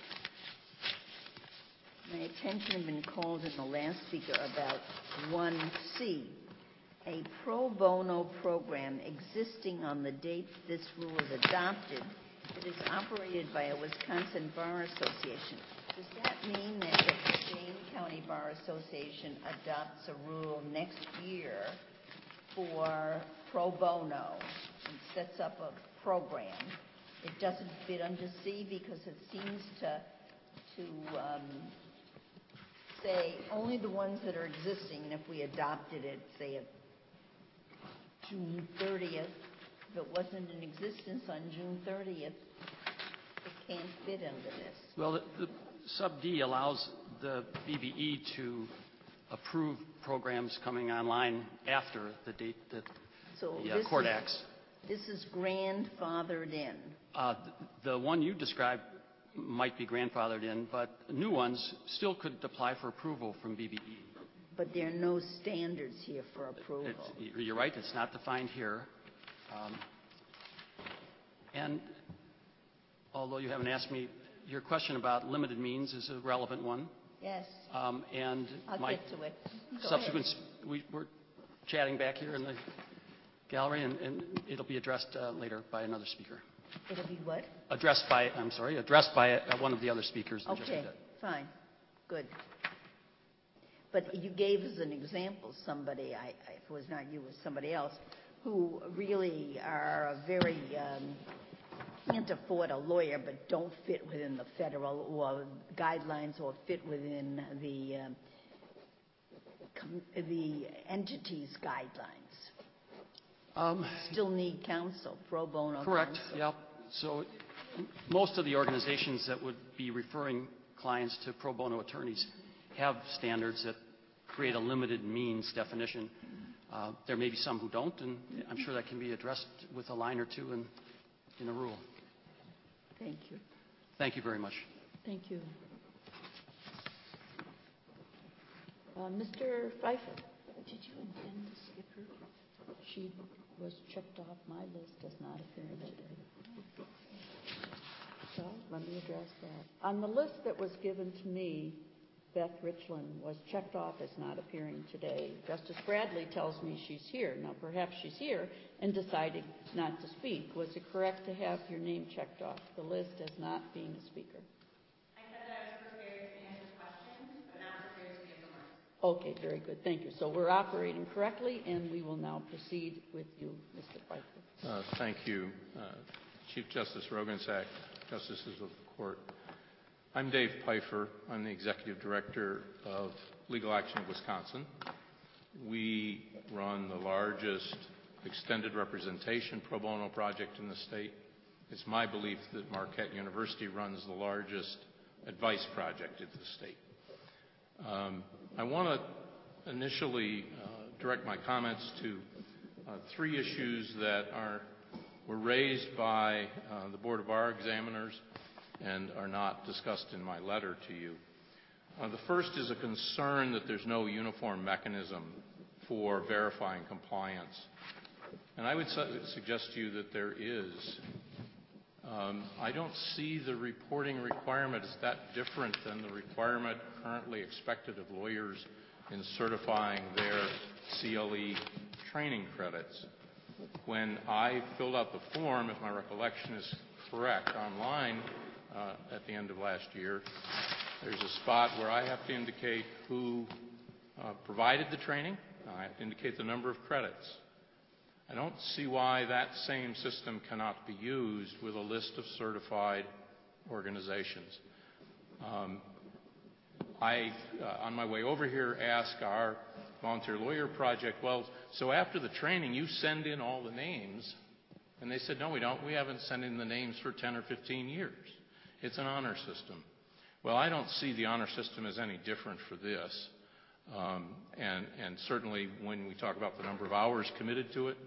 my attention had been called in the last speaker about 1C, a pro bono program existing on the date this rule is adopted that is operated by a Wisconsin Bar Association. Does that mean that if the Dane County Bar Association adopts a rule next year for pro bono and sets up a program, it doesn't fit under C because it seems to say only the ones that are existing, and if we adopted it, say, at June 30th, if it wasn't in existence on June 30th, it can't fit under this. Well, the sub D allows the BBE to approve programs coming online after the date that the court acts. This is grandfathered in. The one you described might be grandfathered in, but new ones still could apply for approval from BBE. But there are no standards here for approval. You're right. It's not defined here. And although you haven't asked me, your question about limited means is a relevant one. Yes. And I'll get to it. Subsequent, we're chatting back here in the gallery, and it'll be addressed later by another speaker. It'll be what? Addressed by one of the other speakers. Okay, fine. Good. But you gave us an example, somebody, if it was not you, it was somebody else, who really are very, can't afford a lawyer but don't fit within the federal or guidelines or fit within the the entity's guidelines? Um, Still need counsel, pro bono Correct. counsel? Yep. So most of the organizations that would be referring clients to pro bono attorneys have standards that create a limited means definition. There may be some who don't, and I'm sure that can be addressed with a line or two in a rule. Thank you. Thank you very much. Thank you. Mr. Pfeiffer, did you intend to skip her? She was checked off my list as not appearing today. So let me address that. On the list that was given to me, Beth Richland was checked off as not appearing today. Justice Bradley tells me she's here. Now, perhaps she's here and decided not to speak. Was it correct to have your name checked off the list as not being a speaker? I said that I was prepared to answer questions, but not prepared to give remarks. Okay, very good. Thank you. So we're operating correctly, and we will now proceed with you, Mr. Pfeiffer. Thank you, Chief Justice Rogensack, Justices of the Court. I'm Dave Pfeiffer. I'm the Executive Director of Legal Action of Wisconsin. We run the largest extended representation pro bono project in the state. It's my belief that Marquette University runs the largest advice project in the state. I want to initially direct my comments to three issues that were raised by the Board of Bar Examiners and are not discussed in my letter to you. The first is a concern that there's no uniform mechanism for verifying compliance. And I would suggest to you that there is. I don't see the reporting requirement as that different than the requirement currently expected of lawyers in certifying their CLE training credits. When I filled out the form, if my recollection is correct, online at the end of last year, there's a spot where I have to indicate who provided the training. I have to indicate the number of credits. I don't see why that same system cannot be used with a list of certified organizations. On my way over here, asked our volunteer lawyer project, well, so after the training, you send in all the names. And they said, no, we don't. We haven't sent in the names for 10 or 15 years. It's an honor system. Well, I don't see the honor system as any different for this. And certainly when we talk about the number of hours committed to it,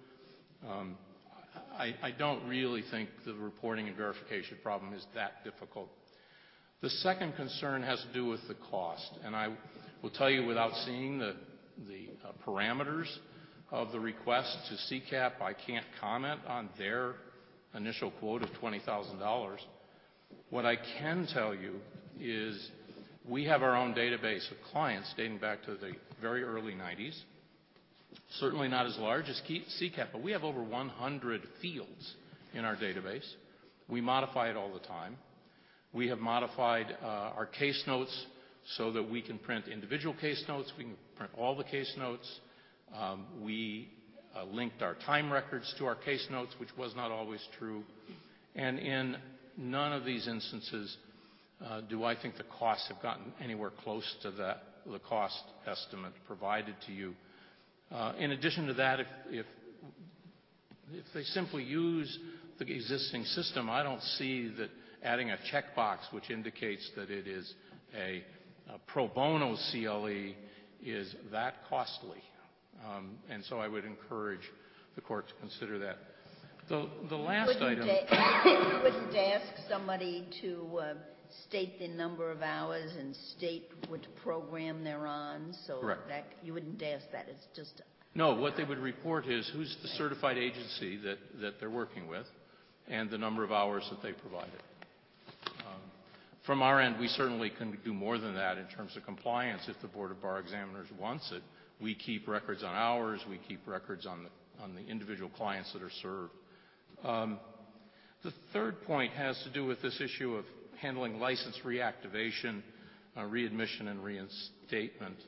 I don't really think the reporting and verification problem is that difficult. The second concern has to do with the cost. And I will tell you, without seeing the parameters of the request to CCAP, I can't comment on their initial quote of $20,000. What I can tell you is we have our own database of clients dating back to the very early 90s. Certainly not as large as CCAP, but we have over 100 fields in our database. We modify it all the time. We have modified our case notes so that we can print individual case notes. We can print all the case notes. We linked our time records to our case notes, which was not always true. And in none of these instances do I think the costs have gotten anywhere close to the cost estimate provided to you. In addition to that, if they simply use the existing system, I don't see that adding a checkbox which indicates that it is a pro bono CLE is that costly. And so I would encourage the Court to consider that. The last item... You wouldn't ask somebody to state the number of hours and state what program they're on? So Correct. You wouldn't ask that. It's just... No, what they would report is who's the certified agency that they're working with and the number of hours that they provided. From our end, we certainly can do more than that in terms of compliance if the Board of Bar Examiners wants it. We keep records on hours. We keep records on the individual clients that are served. The third point has to do with this issue of handling license reactivation, readmission, and reinstatement.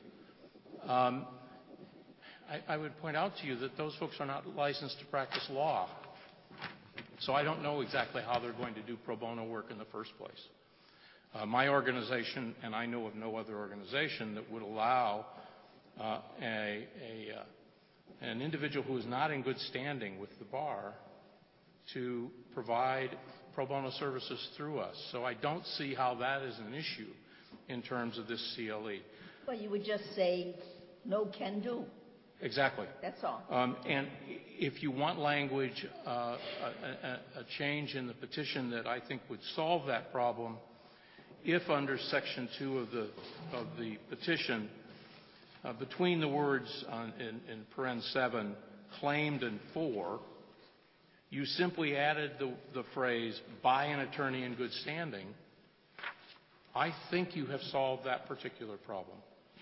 I would point out to you that those folks are not licensed to practice law. So I don't know exactly how they're going to do pro bono work in the first place. My organization, and I know of no other organization that would allow an individual who is not in good standing with the bar to provide pro bono services through us. So I don't see how that is an issue in terms of this CLE. Well, you would just say, no can do. Exactly. That's all. And if you want language, a change in the petition that I think would solve that problem, if under Section 2 of the petition, between the words in paren 7, claimed and for, you simply added the phrase, by an attorney in good standing, I think you have solved that particular problem.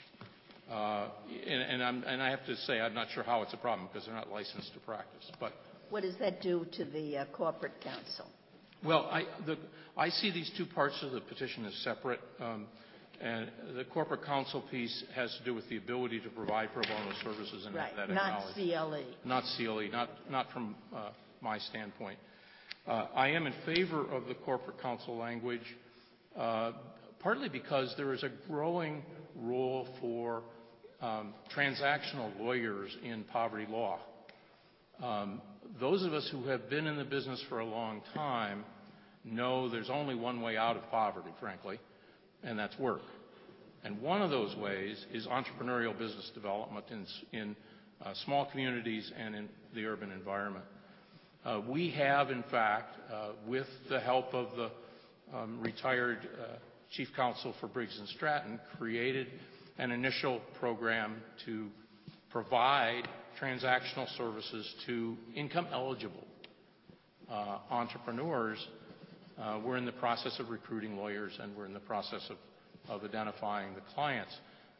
And I have to say, I'm not sure how it's a problem because they're not licensed to practice. But what does that do to the corporate counsel? Well, I see these two parts of the petition as separate. And the corporate counsel piece has to do with the ability to provide pro bono services and right. that Not CLE. Not CLE, not from my standpoint. I am in favor of the corporate counsel language, partly because there is a growing role for transactional lawyers in poverty law. Those of us who have been in the business for a long time know there's only one way out of poverty, frankly, and that's work. And one of those ways is entrepreneurial business development in small communities and in the urban environment. We have, in fact, with the help of the retired Chief Counsel for Briggs & Stratton, created an initial program to provide transactional services to income-eligible entrepreneurs. We're in the process of recruiting lawyers, and we're in the process of identifying the clients.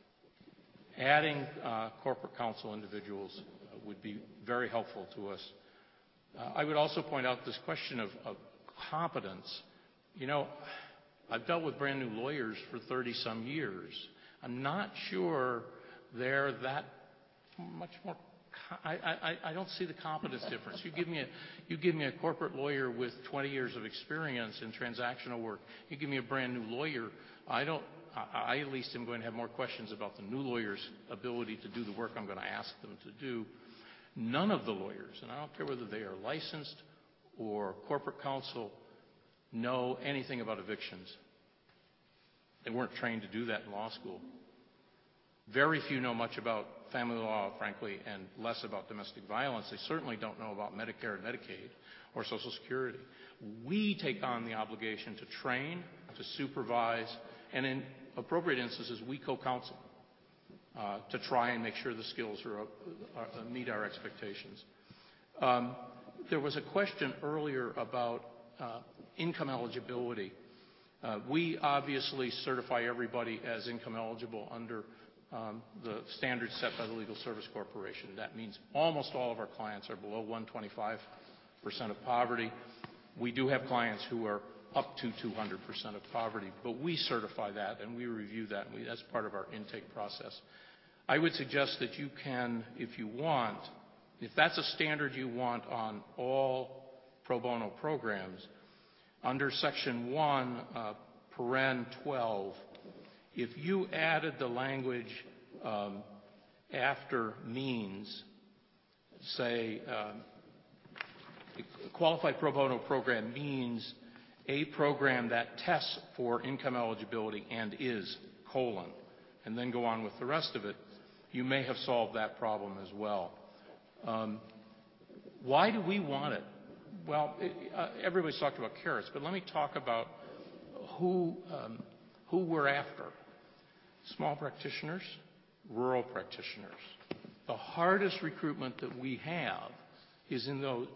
Adding corporate counsel individuals would be very helpful to us. I would also point out this question of competence. You know, I've dealt with brand new lawyers for 30-some years. I'm not sure they're that much more. I don't see the competence difference. You give me a corporate lawyer with 20 years of experience in transactional work. You give me a brand new lawyer. I at least am going to have more questions about the new lawyer's ability to do the work I'm going to ask them to do. None of the lawyers, and I don't care whether they are licensed or corporate counsel, know anything about evictions. They weren't trained to do that in law school. Very few know much about family law, frankly, and less about domestic violence. They certainly don't know about Medicare and Medicaid or Social Security. We take on the obligation to train, to supervise, and in appropriate instances, we co-counsel to try and make sure the skills meet our expectations. There was a question earlier about income eligibility. We obviously certify everybody as income eligible under the standards set by the Legal Service Corporation. That means almost all of our clients are below 125% of poverty. We do have clients who are up to 200% of poverty, but we certify that and we review that, and that's part of our intake process. I would suggest that you can, if you want, if that's a standard you want on all pro bono programs, under Section 1, paren 12, if you added the language after means, say, qualified pro bono program means a program that tests for income eligibility and is, and then go on with the rest of it, you may have solved that problem as well. Why do we want it? Well, everybody's talked about carrots, but let me talk about who we're after. Small practitioners, rural practitioners. The hardest recruitment that we have is in those,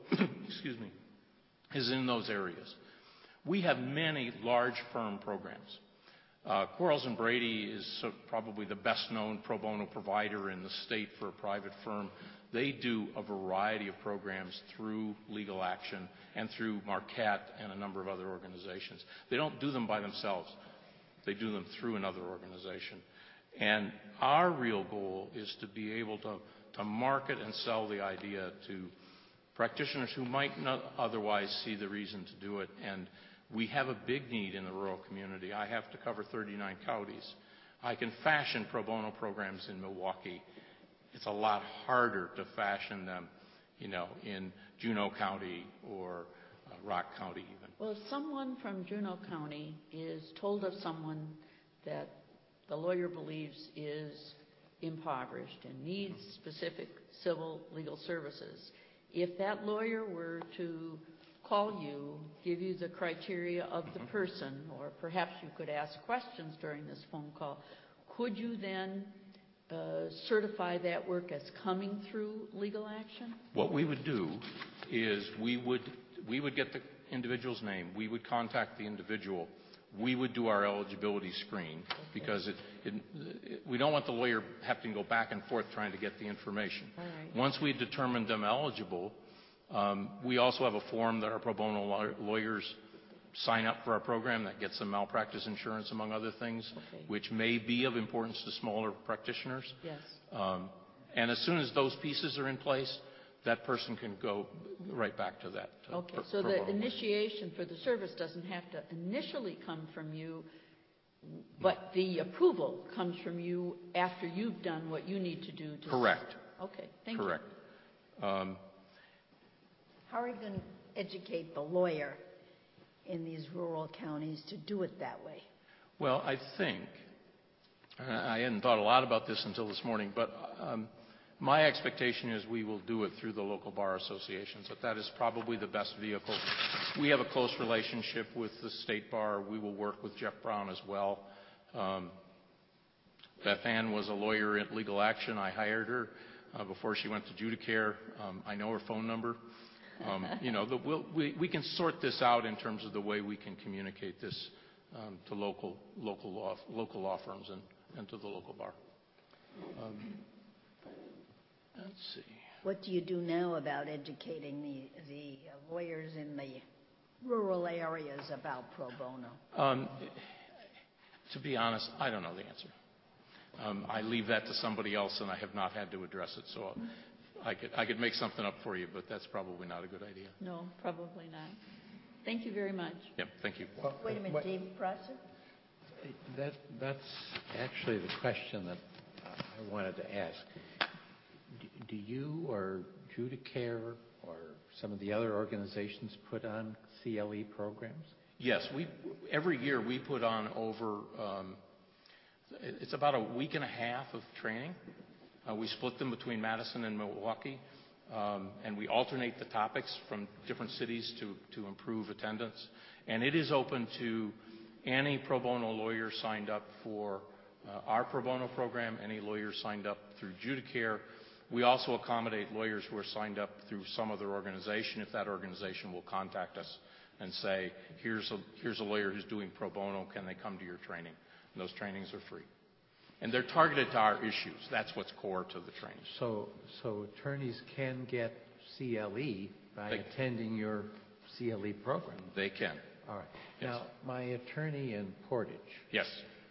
is in those areas. We have many large firm programs. Quarles & Brady is probably the best known pro bono provider in the state for a private firm. They do a variety of programs through Legal Action and through Marquette and a number of other organizations. They don't do them by themselves. They do them through another organization. And our real goal is to be able to market and sell the idea to practitioners who might not otherwise see the reason to do it. And we have a big need in the rural community. I have to cover 39 counties. I can fashion pro bono programs in Milwaukee. It's a lot harder to fashion them, in Juneau County or Rock County even. Well, if someone from Juneau County is told of someone that the lawyer believes is impoverished and needs specific civil legal services, if that lawyer were to call you, give you the criteria of the person, or perhaps you could ask questions during this phone call, could you then certify that work as coming through legal action? What we would do is we would get the individual's name. We would contact the individual. We would do our eligibility screen because we don't want the lawyer having to go back and forth trying to get the information. All right. Once we determine them eligible, we also have a form that our pro bono lawyers sign up for our program that gets them malpractice insurance, among other things, which may be of importance to smaller practitioners. Yes. And as soon as those pieces are in place, that person can go right back to that. Okay, so the initiation for the service doesn't have to initially come from you, but the approval comes from you after you've done what you need to do. Correct. Okay, thank you. Correct. How are you going to educate the lawyer in these rural counties to do it that way? Well, I think, I hadn't thought a lot about this until this morning, but my expectation is we will do it through the local bar associations, that is probably the best vehicle. We have a close relationship with the state bar. We will work with Jeff Brown as well. Beth Ann was a lawyer at Legal Action. I hired her before she went to Judicare. I know her phone number. We can sort this out in terms of the way we can communicate this to local law firms and to the local bar. Let's see. What do you do now about educating the lawyers in the rural areas about pro bono? To be honest, I don't know the answer. I leave that to somebody else, and I have not had to address it. So I could make something up for you, but that's probably not a good idea. No, probably not. Thank you very much. Yep, thank you. Wait a minute, Dave Prosser? That's actually the question that I wanted to ask. Do you or Judicare or some of the other organizations put on CLE programs? Yes, every year we put on over, it's about a week and a half of training. We split them between Madison and Milwaukee, and we alternate the topics from different cities to improve attendance. And it is open to any pro bono lawyer signed up for our pro bono program, any lawyer signed up through Judicare. We also accommodate lawyers who are signed up through some other organization if that organization will contact us and say, here's a lawyer who's doing pro bono, can they come to your training? And those trainings are free. And they're targeted to our issues. That's what's core to the training. So attorneys can get CLE by attending your CLE program? They can. All right. Yes. Now, my attorney in Portage. Yes.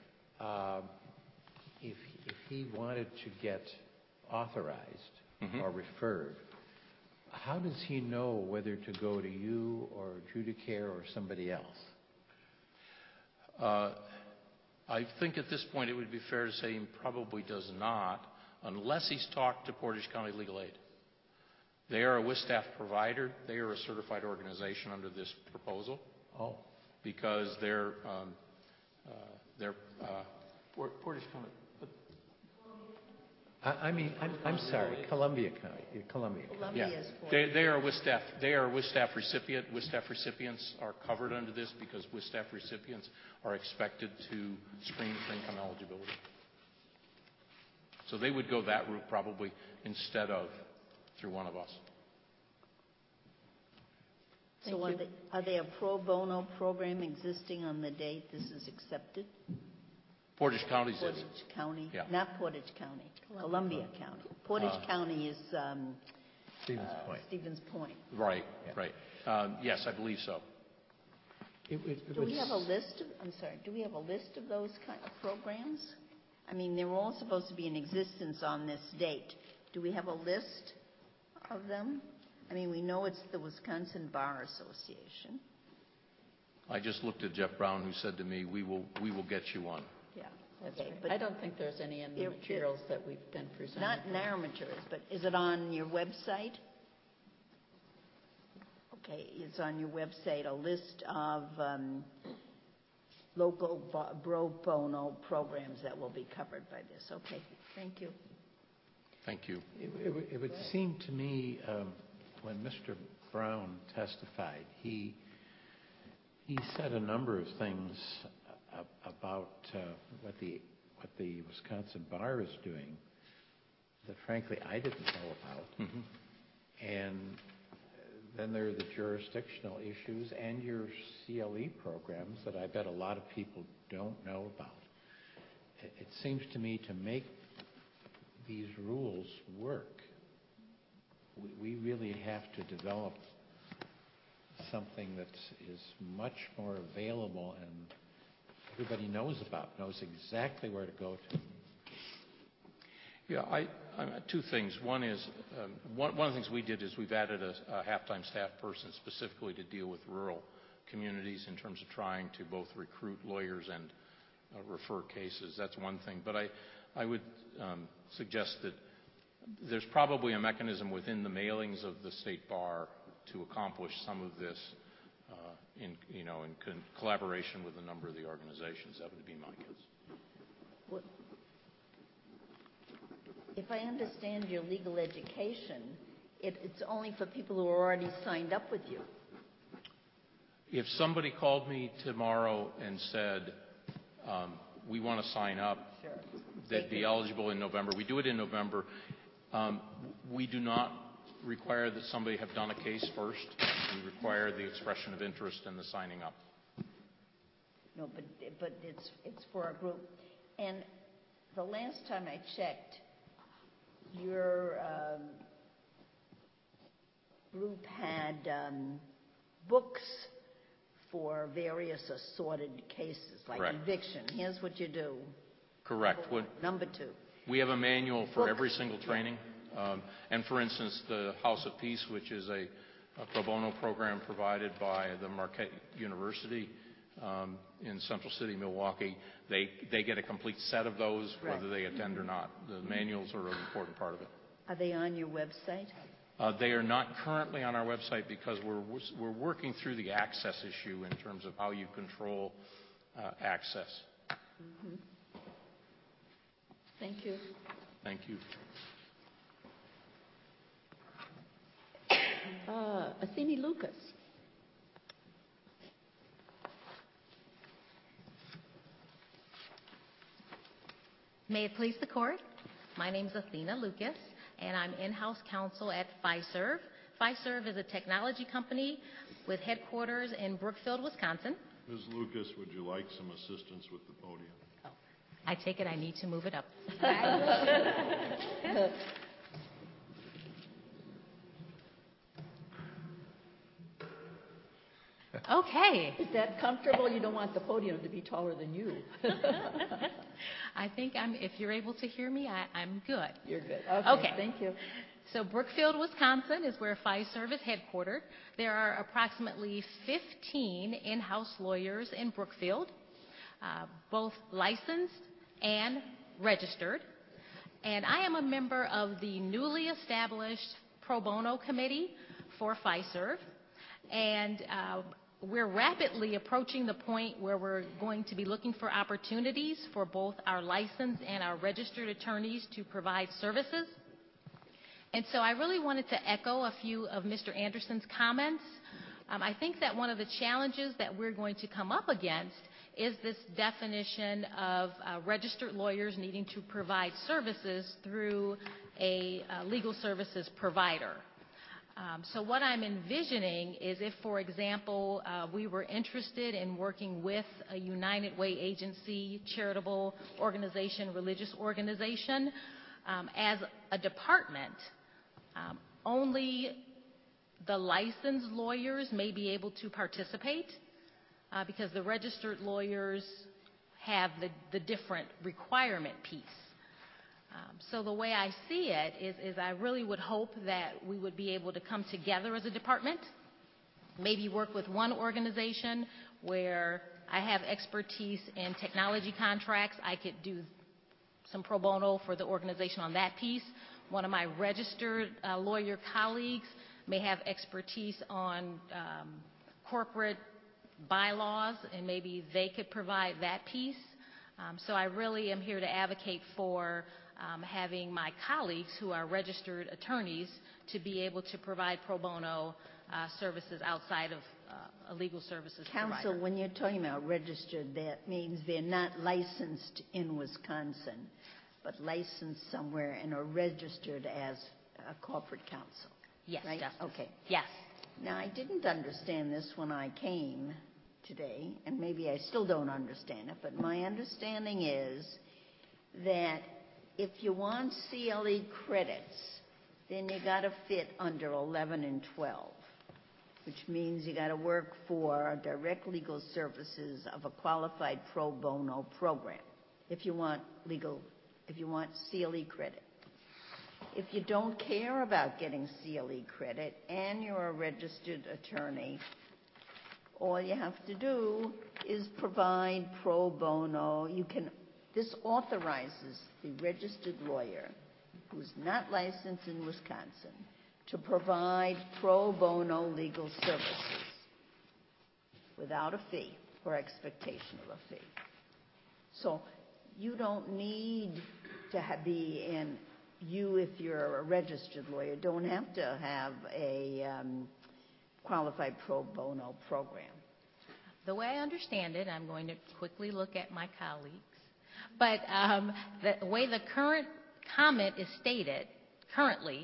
If he wanted to get authorized or referred, how does he know whether to go to you or Judicare or somebody else? I think at this point it would be fair to say he probably does not, unless he's talked to Portage County Legal Aid. They are a WISTAF provider. They are a certified organization under this proposal. Oh. Because they're Portage County. I'm sorry, Columbia County. Columbia. Yeah. They are a WISTAF. They are a WISTAF recipient. WISTAF recipients are covered under this because WISTAF recipients are expected to screen for income eligibility. So they would go that route probably instead of through one of us. So are they a pro bono program existing on the date this is accepted? Portage County is. Portage County, yeah. Not Portage County, Columbia County. Portage County is Stevens Point. Right, right. Yes, I believe so. Do we have a list of those kind of programs? I mean, they're all supposed to be in existence on this date. Do we have a list of them? I mean, we know it's the Wisconsin Bar Association. I just looked at Jeff Brown, who said to me, "We will get you one." Yeah. That's Okay, right. but I don't think there's any in the There- materials that we've been presented. Not in our materials, but is it on your website? Okay, it's on your website, a list of local pro bono programs that will be covered by this. Okay, thank you. Thank you. It would seem to me, when Mr. Brown testified, he said a number of things about what the Wisconsin Bar is doing that, frankly, I didn't know about. Mm-hmm. And then there are the jurisdictional issues and your CLE programs that I bet a lot of people don't know about. It seems to me to make these rules work, we really have to develop something that is much more available and everybody knows exactly where to go to. Yeah, two things. One is, one of the things we did is we've added a half-time staff person specifically to deal with rural communities in terms of trying to both recruit lawyers and refer cases. That's one thing. But I would suggest that there's probably a mechanism within the mailings of the State Bar to accomplish some of this in collaboration with a number of the organizations. That would be my guess. Well, if I understand your legal education, it's only for people who are already signed up with you. If somebody called me tomorrow and said, we want to sign up, Sure. they'd be eligible in November. We do it in November. We do not require that somebody have done a case first. We require the expression of interest and the signing up. No, but it's for a group. And the last time I checked, your group had books for various assorted cases, like Correct. eviction. Here's what you do. Correct. Number 2. We have a manual for Books. every single training. And for instance, the House of Peace, which is a pro bono program provided by the Marquette University in Central City, Milwaukee, they get a complete set of those, whether they attend or not. The manuals are an important part of it. Are they on your website? They are not currently on our website because we're working through the access issue in terms of how you control access. Mm-hmm. Thank you. Thank you. Athene Lucas. May it please the court, my name is Athena Lucas, and I'm in-house counsel at Fiserv. Fiserv is a technology company with headquarters in Brookfield, Wisconsin. Ms. Lucas, would you like some assistance with the podium? Oh, I take it I need to move it up. Okay. Is that comfortable? You don't want the podium to be taller than you. I think if you're able to hear me, I'm good. You're good. Okay. Thank you. So Brookfield, Wisconsin is where Fiserv is headquartered. There are approximately 15 in-house lawyers in Brookfield, both licensed and registered. And I am a member of the newly established pro bono committee for Fiserv. And we're rapidly approaching the point where we're going to be looking for opportunities for both our licensed and our registered attorneys to provide services. And so I really wanted to echo a few of Mr. Anderson's comments. I think that one of the challenges that we're going to come up against is this definition of registered lawyers needing to provide services through a legal services provider. So what I'm envisioning is if, for example, we were interested in working with a United Way agency, charitable organization, religious organization, as a department, only the licensed lawyers may be able to participate because the registered lawyers have the different requirement piece. So the way I see it is I really would hope that we would be able to come together as a department, maybe work with one organization where I have expertise in technology contracts. I could do some pro bono for the organization on that piece. One of my registered lawyer colleagues may have expertise on corporate bylaws, and maybe they could provide that piece. So I really am here to advocate for having my colleagues who are registered attorneys to be able to provide pro bono services outside of a legal services Counsel, provider. when you're talking about registered, that means they're not licensed in Wisconsin, but licensed somewhere and are registered as a corporate counsel. Yes, right? Justice. Okay. Yes. Now, I didn't understand this when I came today, and maybe I still don't understand it, but my understanding is that if you want CLE credits, then you got to fit under 11 and 12, which means you got to work for direct legal services of a qualified pro bono program if you want CLE credit. If you don't care about getting CLE credit and you're a registered attorney, all you have to do is provide pro bono. This authorizes the registered lawyer who's not licensed in Wisconsin to provide pro bono legal services without a fee or expectation of a fee. So you don't need to be in, if you're a registered lawyer, don't have to have a qualified pro bono program. The way I understand it, I'm going to quickly look at my colleagues, but the way the current comment is stated, currently,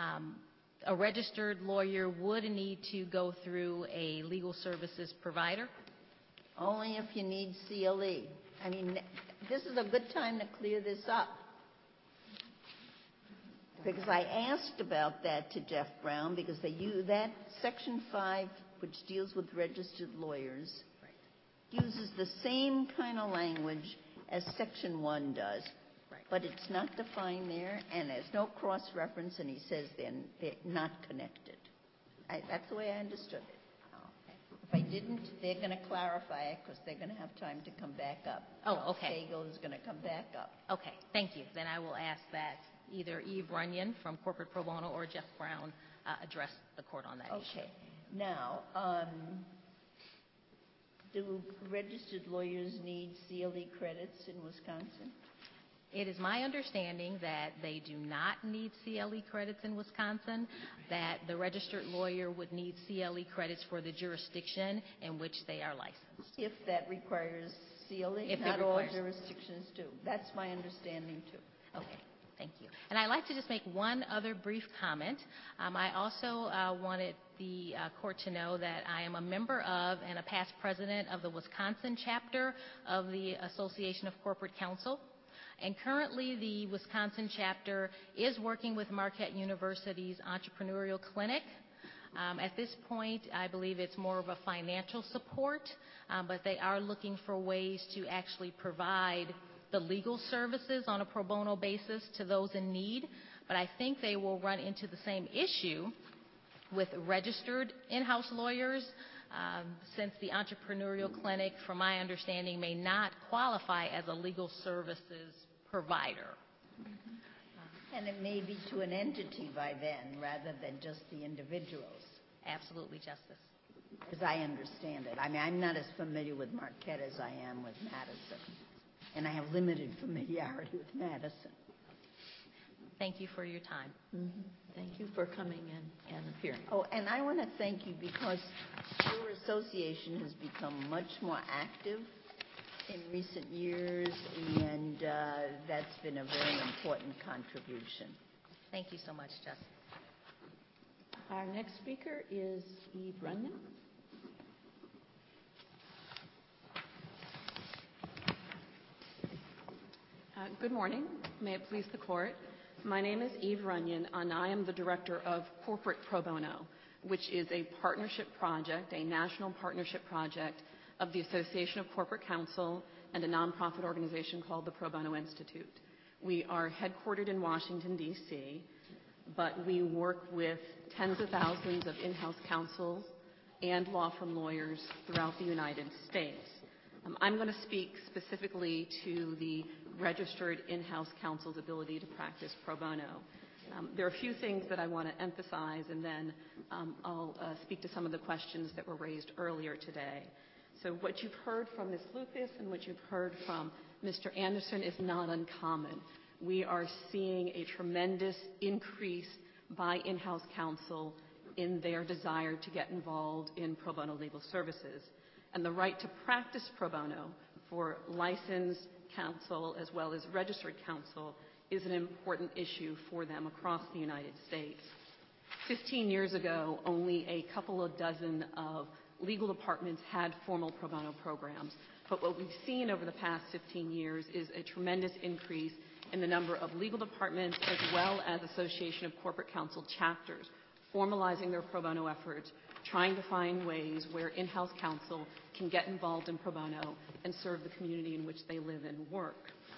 a registered lawyer would need to go through a legal services provider. Only if you need CLE. I mean, this is a good time to clear this up. Because I asked about that to Jeff Brown, because that Section 5, which deals with registered lawyers, uses the same kind of language as Section 1 does, but it's not defined there, and there's no cross-reference, and he says they're not connected. That's the way I understood it. If I didn't, they're going to clarify it, because they're going to have time to come back up. Oh, okay. Cagle is going to come back up. Okay, thank you. Then I will ask that either Eve Runyon from Corporate Pro Bono or Jeff Brown address the court on that issue. Okay. Now, do registered lawyers need CLE credits in Wisconsin? It is my understanding that they do not need CLE credits in Wisconsin, that the registered lawyer would need CLE credits for the jurisdiction in which they are licensed. If that requires CLE? If not it requires. all jurisdictions do. That's my understanding, too. Okay. Thank you. And I'd like to just make one other brief comment. I also wanted the court to know that I am a member of and a past president of the Wisconsin chapter of the Association of Corporate Counsel. And currently the Wisconsin chapter is working with Marquette University's Entrepreneurial Clinic. At this point, I believe it's more of a financial support, but they are looking for ways to actually provide the legal services on a pro bono basis to those in need. But I think they will run into the same issue with registered in-house lawyers, since the Entrepreneurial Clinic, from my understanding, may not qualify as a legal services provider. And it may be to an entity by then rather than just the individuals. Absolutely, Justice. As I understand it. I mean, I'm not as familiar with Marquette as I am with Madison. And I have limited familiarity with Madison. Thank you for your time. Mm-hmm. Thank you for coming in and appearing. Oh, and I want to thank you because your association has become much more active in recent years, and that's been a very important contribution. Thank you so much, Justice. Our next speaker is Eve Runyon. Good morning. May it please the court. My name is Eve Runyon, and I am the director of Corporate Pro Bono, which is a partnership project, a national partnership project of the Association of Corporate Counsel and a nonprofit organization called the Pro Bono Institute. We are headquartered in Washington, D.C., but we work with tens of thousands of in-house counsels and law firm lawyers throughout the United States. I'm going to speak specifically to the registered in-house counsel's ability to practice pro bono. There are a few things that I want to emphasize, and then I'll speak to some of the questions that were raised earlier today. So what you've heard from Ms. Lucas and what you've heard from Mr. Anderson is not uncommon. We are seeing a tremendous increase by in-house counsel in their desire to get involved in pro bono legal services. And the right to practice pro bono for licensed counsel as well as registered counsel is an important issue for them across the United States. 15 years ago, only a couple of dozen of legal departments had formal pro bono programs. But what we've seen over the past 15 years is a tremendous increase in the number of legal departments as well as Association of Corporate Counsel chapters formalizing their pro bono efforts, trying to find ways where in-house counsel can get involved in pro bono and serve the community in which they live and work.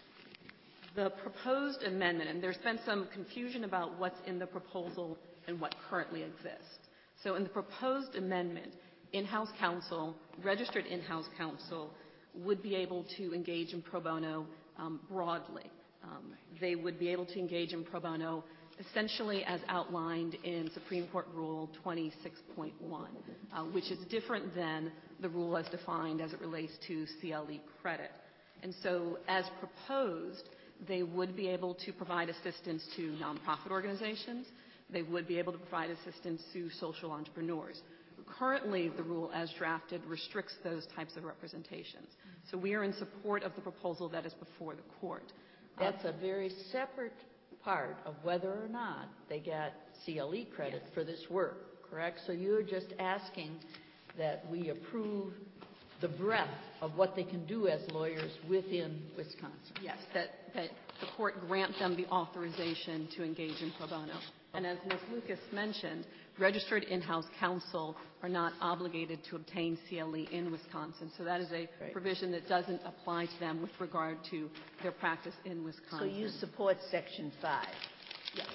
The proposed amendment, and there's been some confusion about what's in the proposal and what currently exists. So in the proposed amendment, in-house counsel, registered in-house counsel, would be able to engage in pro bono broadly. They would be able to engage in pro bono essentially as outlined in Supreme Court Rule 26.1, which is different than the rule as defined as it relates to CLE credit. And so as proposed, they would be able to provide assistance to nonprofit organizations. They would be able to provide assistance to social entrepreneurs. Currently, the rule as drafted restricts those types of representations. So we are in support of the proposal that is before the court. That's a very separate part of whether or not they get CLE credit for this work, correct? So you're just asking that we approve the breadth of what they can do as lawyers within Wisconsin. Yes, that the court grant them the authorization to engage in pro bono. And as Ms. Lucas mentioned, registered in-house counsel are not obligated to obtain CLE in Wisconsin. So that is a provision that doesn't apply to them with regard to their practice in Wisconsin. So you support Section 5? Yes.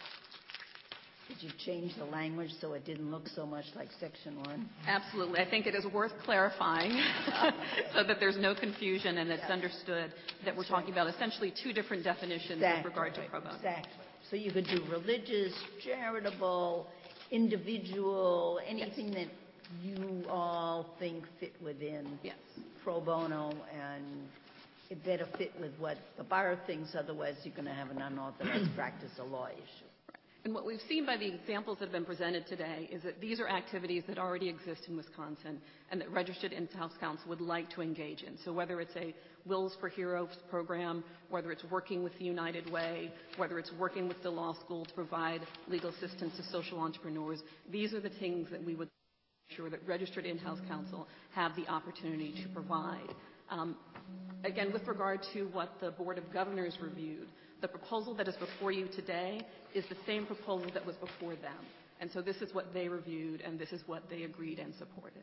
Did you change the language so it didn't look so much like Section 1? Absolutely. I think it is worth clarifying so that there's no confusion and it's understood that we're talking about essentially two different definitions with regard to pro bono. Exactly. So you could do religious, charitable, individual, anything that you all think fit within pro bono, and it better fit with what the bar thinks, otherwise you're going to have an unauthorized practice of law issue. And what we've seen by the examples that have been presented today is that these are activities that already exist in Wisconsin and that registered in-house counsel would like to engage in. So whether it's a Wills for Heroes program, whether it's working with the United Way, whether it's working with the law school to provide legal assistance to social entrepreneurs, these are the things that we would make sure that registered in-house counsel have the opportunity to provide. Again, with regard to what the Board of Governors reviewed, the proposal that is before you today is the same proposal that was before them. And so this is what they reviewed, and this is what they agreed and supported.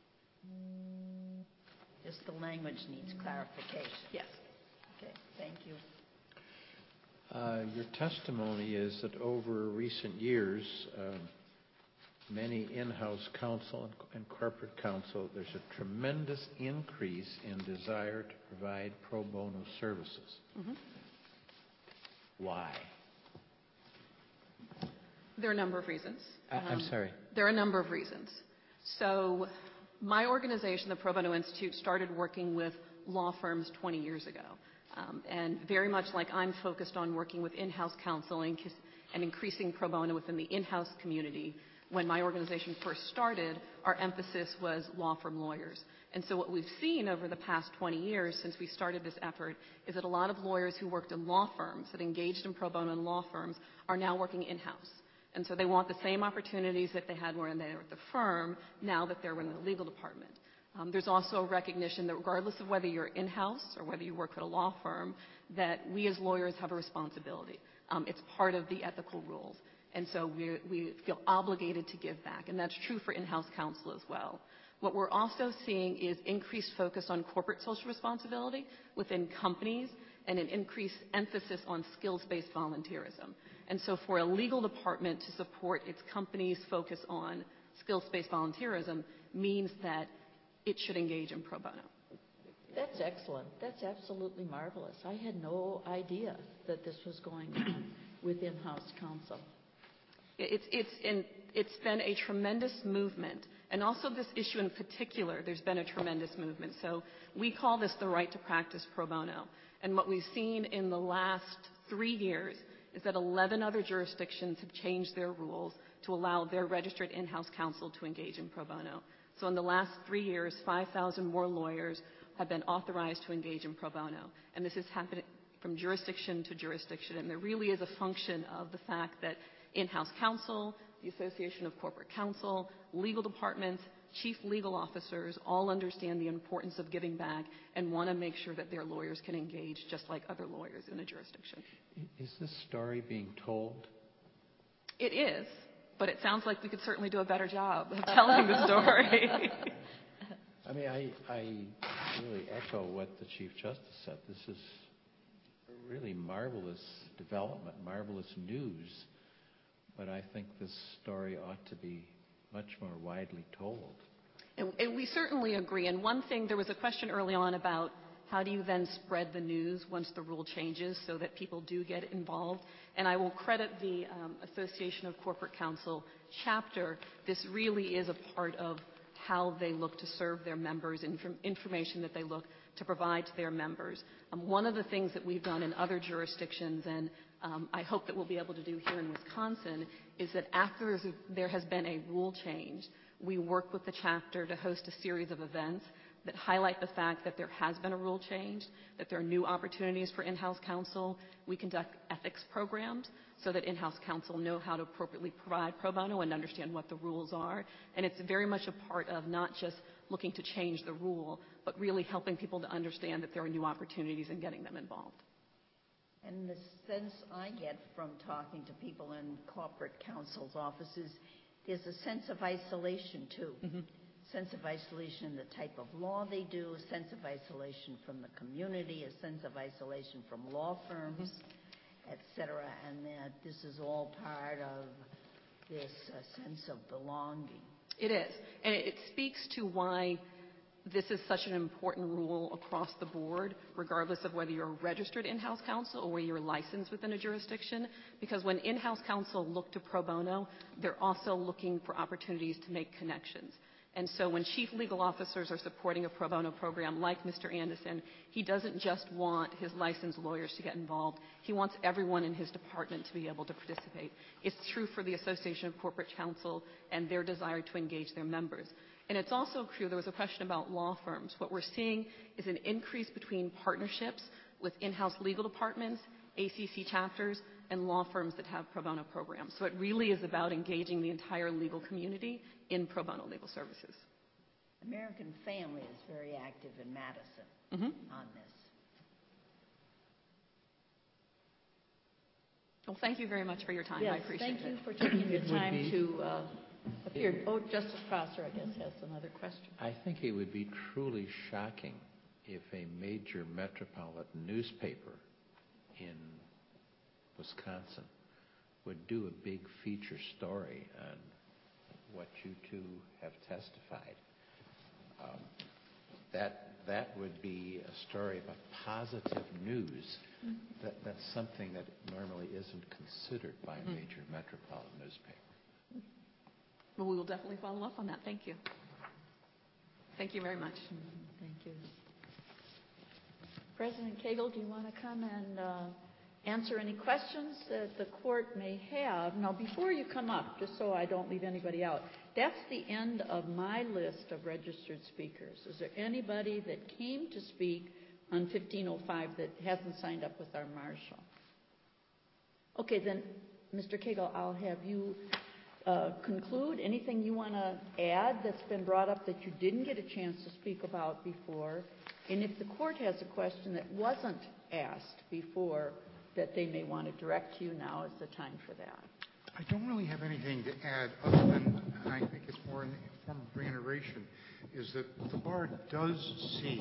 Just the language needs clarification. Yes. Okay, thank you. Your testimony is that over recent years, many in-house counsel and corporate counsel, there's a tremendous increase in desire to provide pro bono services. Mm-hmm. Why? There are a number of reasons. I'm sorry. There are a number of reasons. So my organization, the Pro Bono Institute, started working with law firms 20 years ago. And very much like I'm focused on working with in-house counseling and increasing pro bono within the in-house community, when my organization first started, our emphasis was law firm lawyers. And so what we've seen over the past 20 years since we started this effort is that a lot of lawyers who worked in law firms, that engaged in pro bono in law firms, are now working in-house. And so they want the same opportunities that they had when they were at the firm, now that they're in the legal department. There's also a recognition that regardless of whether you're in-house or whether you work at a law firm, that we as lawyers have a responsibility. It's part of the ethical rules. And so we feel obligated to give back. And that's true for in-house counsel as well. What we're also seeing is increased focus on corporate social responsibility within companies and an increased emphasis on skills-based volunteerism. And so for a legal department to support its company's focus on skills-based volunteerism means that it should engage in pro bono. That's excellent. That's absolutely marvelous. I had no idea that this was going on with in-house counsel. It's been a tremendous movement. And also this issue in particular, there's been a tremendous movement. So we call this the right to practice pro bono. And what we've seen in the last 3 years is that 11 other jurisdictions have changed their rules to allow their registered in-house counsel to engage in pro bono. So in the last 3 years, 5,000 more lawyers have been authorized to engage in pro bono. And this is happening from jurisdiction to jurisdiction. And there really is a function of the fact that in-house counsel, the Association of Corporate Counsel, legal departments, chief legal officers all understand the importance of giving back and want to make sure that their lawyers can engage just like other lawyers in a jurisdiction. Is this story being told? It is, but it sounds like we could certainly do a better job of telling the story. I mean, I really echo what the Chief Justice said. This is a really marvelous development, marvelous news, but I think this story ought to be much more widely told. And we certainly agree. And one thing, there was a question early on about how do you then spread the news once the rule changes so that people do get involved. And I will credit the Association of Corporate Counsel chapter. This really is a part of how they look to serve their members, information that they look to provide to their members. One of the things that we've done in other jurisdictions, and I hope that we'll be able to do here in Wisconsin, is that after there has been a rule change, we work with the chapter to host a series of events that highlight the fact that there has been a rule change, that there are new opportunities for in-house counsel. We conduct ethics programs so that in-house counsel know how to appropriately provide pro bono and understand what the rules are. And it's very much a part of not just looking to change the rule, but really helping people to understand that there are new opportunities and getting them involved. And the sense I get from talking to people in corporate counsel's offices, there's a sense of isolation, too. Mm-hmm. Sense of isolation in the type of law they do, a sense of isolation from the community, a sense of isolation from law firms, et cetera, and that this is all part of this sense of belonging. It is. And it speaks to why this is such an important rule across the board, regardless of whether you're a registered in-house counsel or whether you're licensed within a jurisdiction, because when in-house counsel look to pro bono, they're also looking for opportunities to make connections. And so when chief legal officers are supporting a pro bono program like Mr. Anderson, he doesn't just want his licensed lawyers to get involved. He wants everyone in his department to be able to participate. It's true for the Association of Corporate Counsel and their desire to engage their members. And it's also true, there was a question about law firms. What we're seeing is an increase between partnerships with in-house legal departments, ACC chapters, and law firms that have pro bono programs. So it really is about engaging the entire legal community in pro bono legal services. American Family is very active in Madison on this. Well, thank you very much for your time. Yes, I appreciate it. thank you for taking the time to appear. Oh, Justice Prosser, I guess, has another question. I think it would be truly shocking if a major metropolitan newspaper in Wisconsin would do a big feature story on what you two have testified. That would be a story about positive news. That's something that normally isn't considered by a major metropolitan newspaper. Well, we will definitely follow up on that. Thank you. Thank you very much. Thank you. President Cagle, do you want to come and answer any questions that the court may have? Now, before you come up, just so I don't leave anybody out, that's the end of my list of registered speakers. Is there anybody that came to speak on 1505 that hasn't signed up with our marshal? Okay, then, Mr. Cagle, I'll have you conclude. Anything you want to add that's been brought up that you didn't get a chance to speak about before? And if the court has a question that wasn't asked before that they may want to direct to you, now is the time for that. I don't really have anything to add other than, and I think it's more in the form of reiteration, is that the bar does see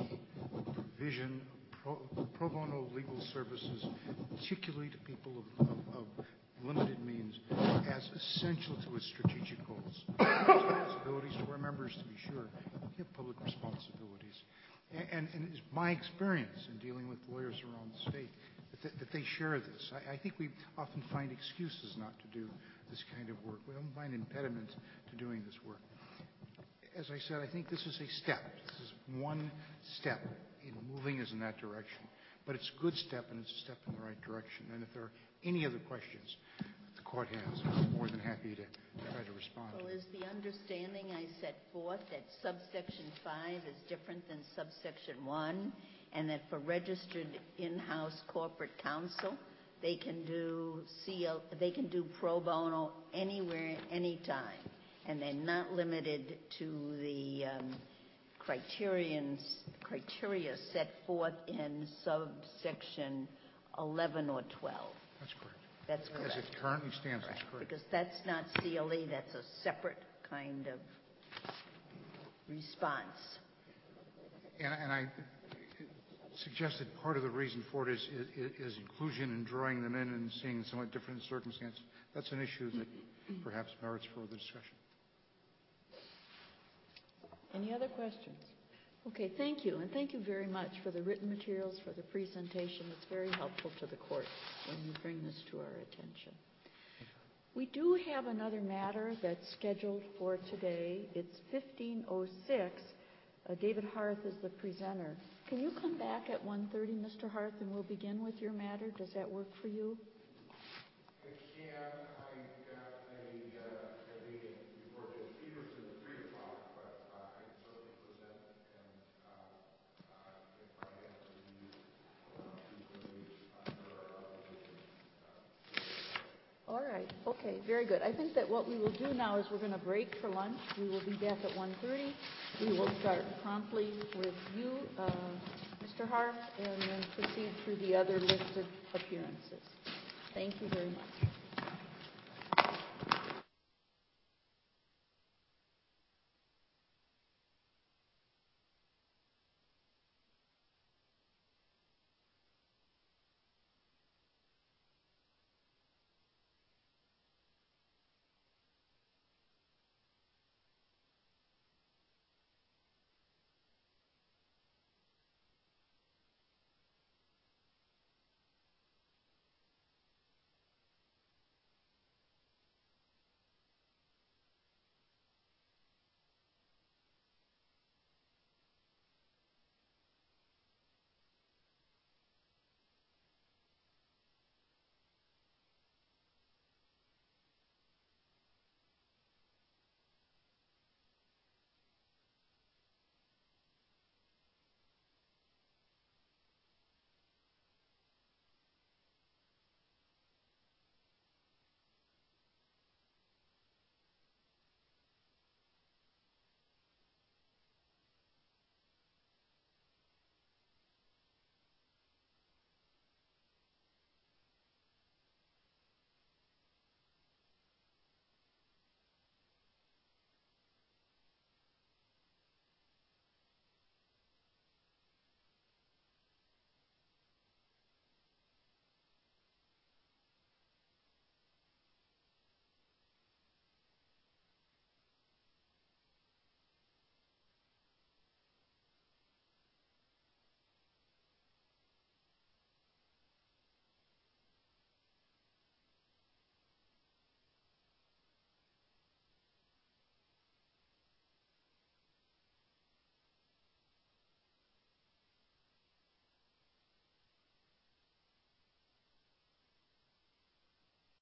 provision of pro bono legal services, particularly to people of limited means as essential to its strategic goals. Responsibilities to our members, to be sure. We have public responsibilities. And it's my experience in dealing with lawyers around the state that they share this. I think we often find excuses not to do this kind of work. We don't find impediments to doing this work. As I said, I think this is a step. This is one step in moving us in that direction. But it's a good step, and it's a step in the right direction. And if there are any other questions the court has, I'm more than happy to try to respond. So is the understanding I set forth that subsection 5 is different than subsection 1, and that for registered in-house corporate counsel, they can do pro bono anywhere, anytime, and they're not limited to the criteria set forth in subsection 11 or 12. That's correct. That's correct. As it currently stands, that's correct. Because that's not CLE, that's a separate kind of response. And I suggested part of the reason for it is inclusion and drawing them in and seeing somewhat different circumstances. That's an issue that perhaps merits further discussion. Any other questions? Okay, thank you. And thank you very much for the written materials, for the presentation. It's very helpful to the court when you bring this to our attention. We do have another matter that's scheduled for today. It's 15:06. David Harth is the presenter. Can you come back at 1:30, Mr. Harth, and we'll begin with your matter? Does that work for you? I can. I got a meeting before Judge Peterson at 3 o'clock, but I can certainly present, and if I have to leave, All right. Okay, very good. I think that what we will do now is we're going to break for lunch. We will be back at 1:30. We will start promptly with you, Mr. Harth, and then proceed through the other listed appearances. Thank you very much.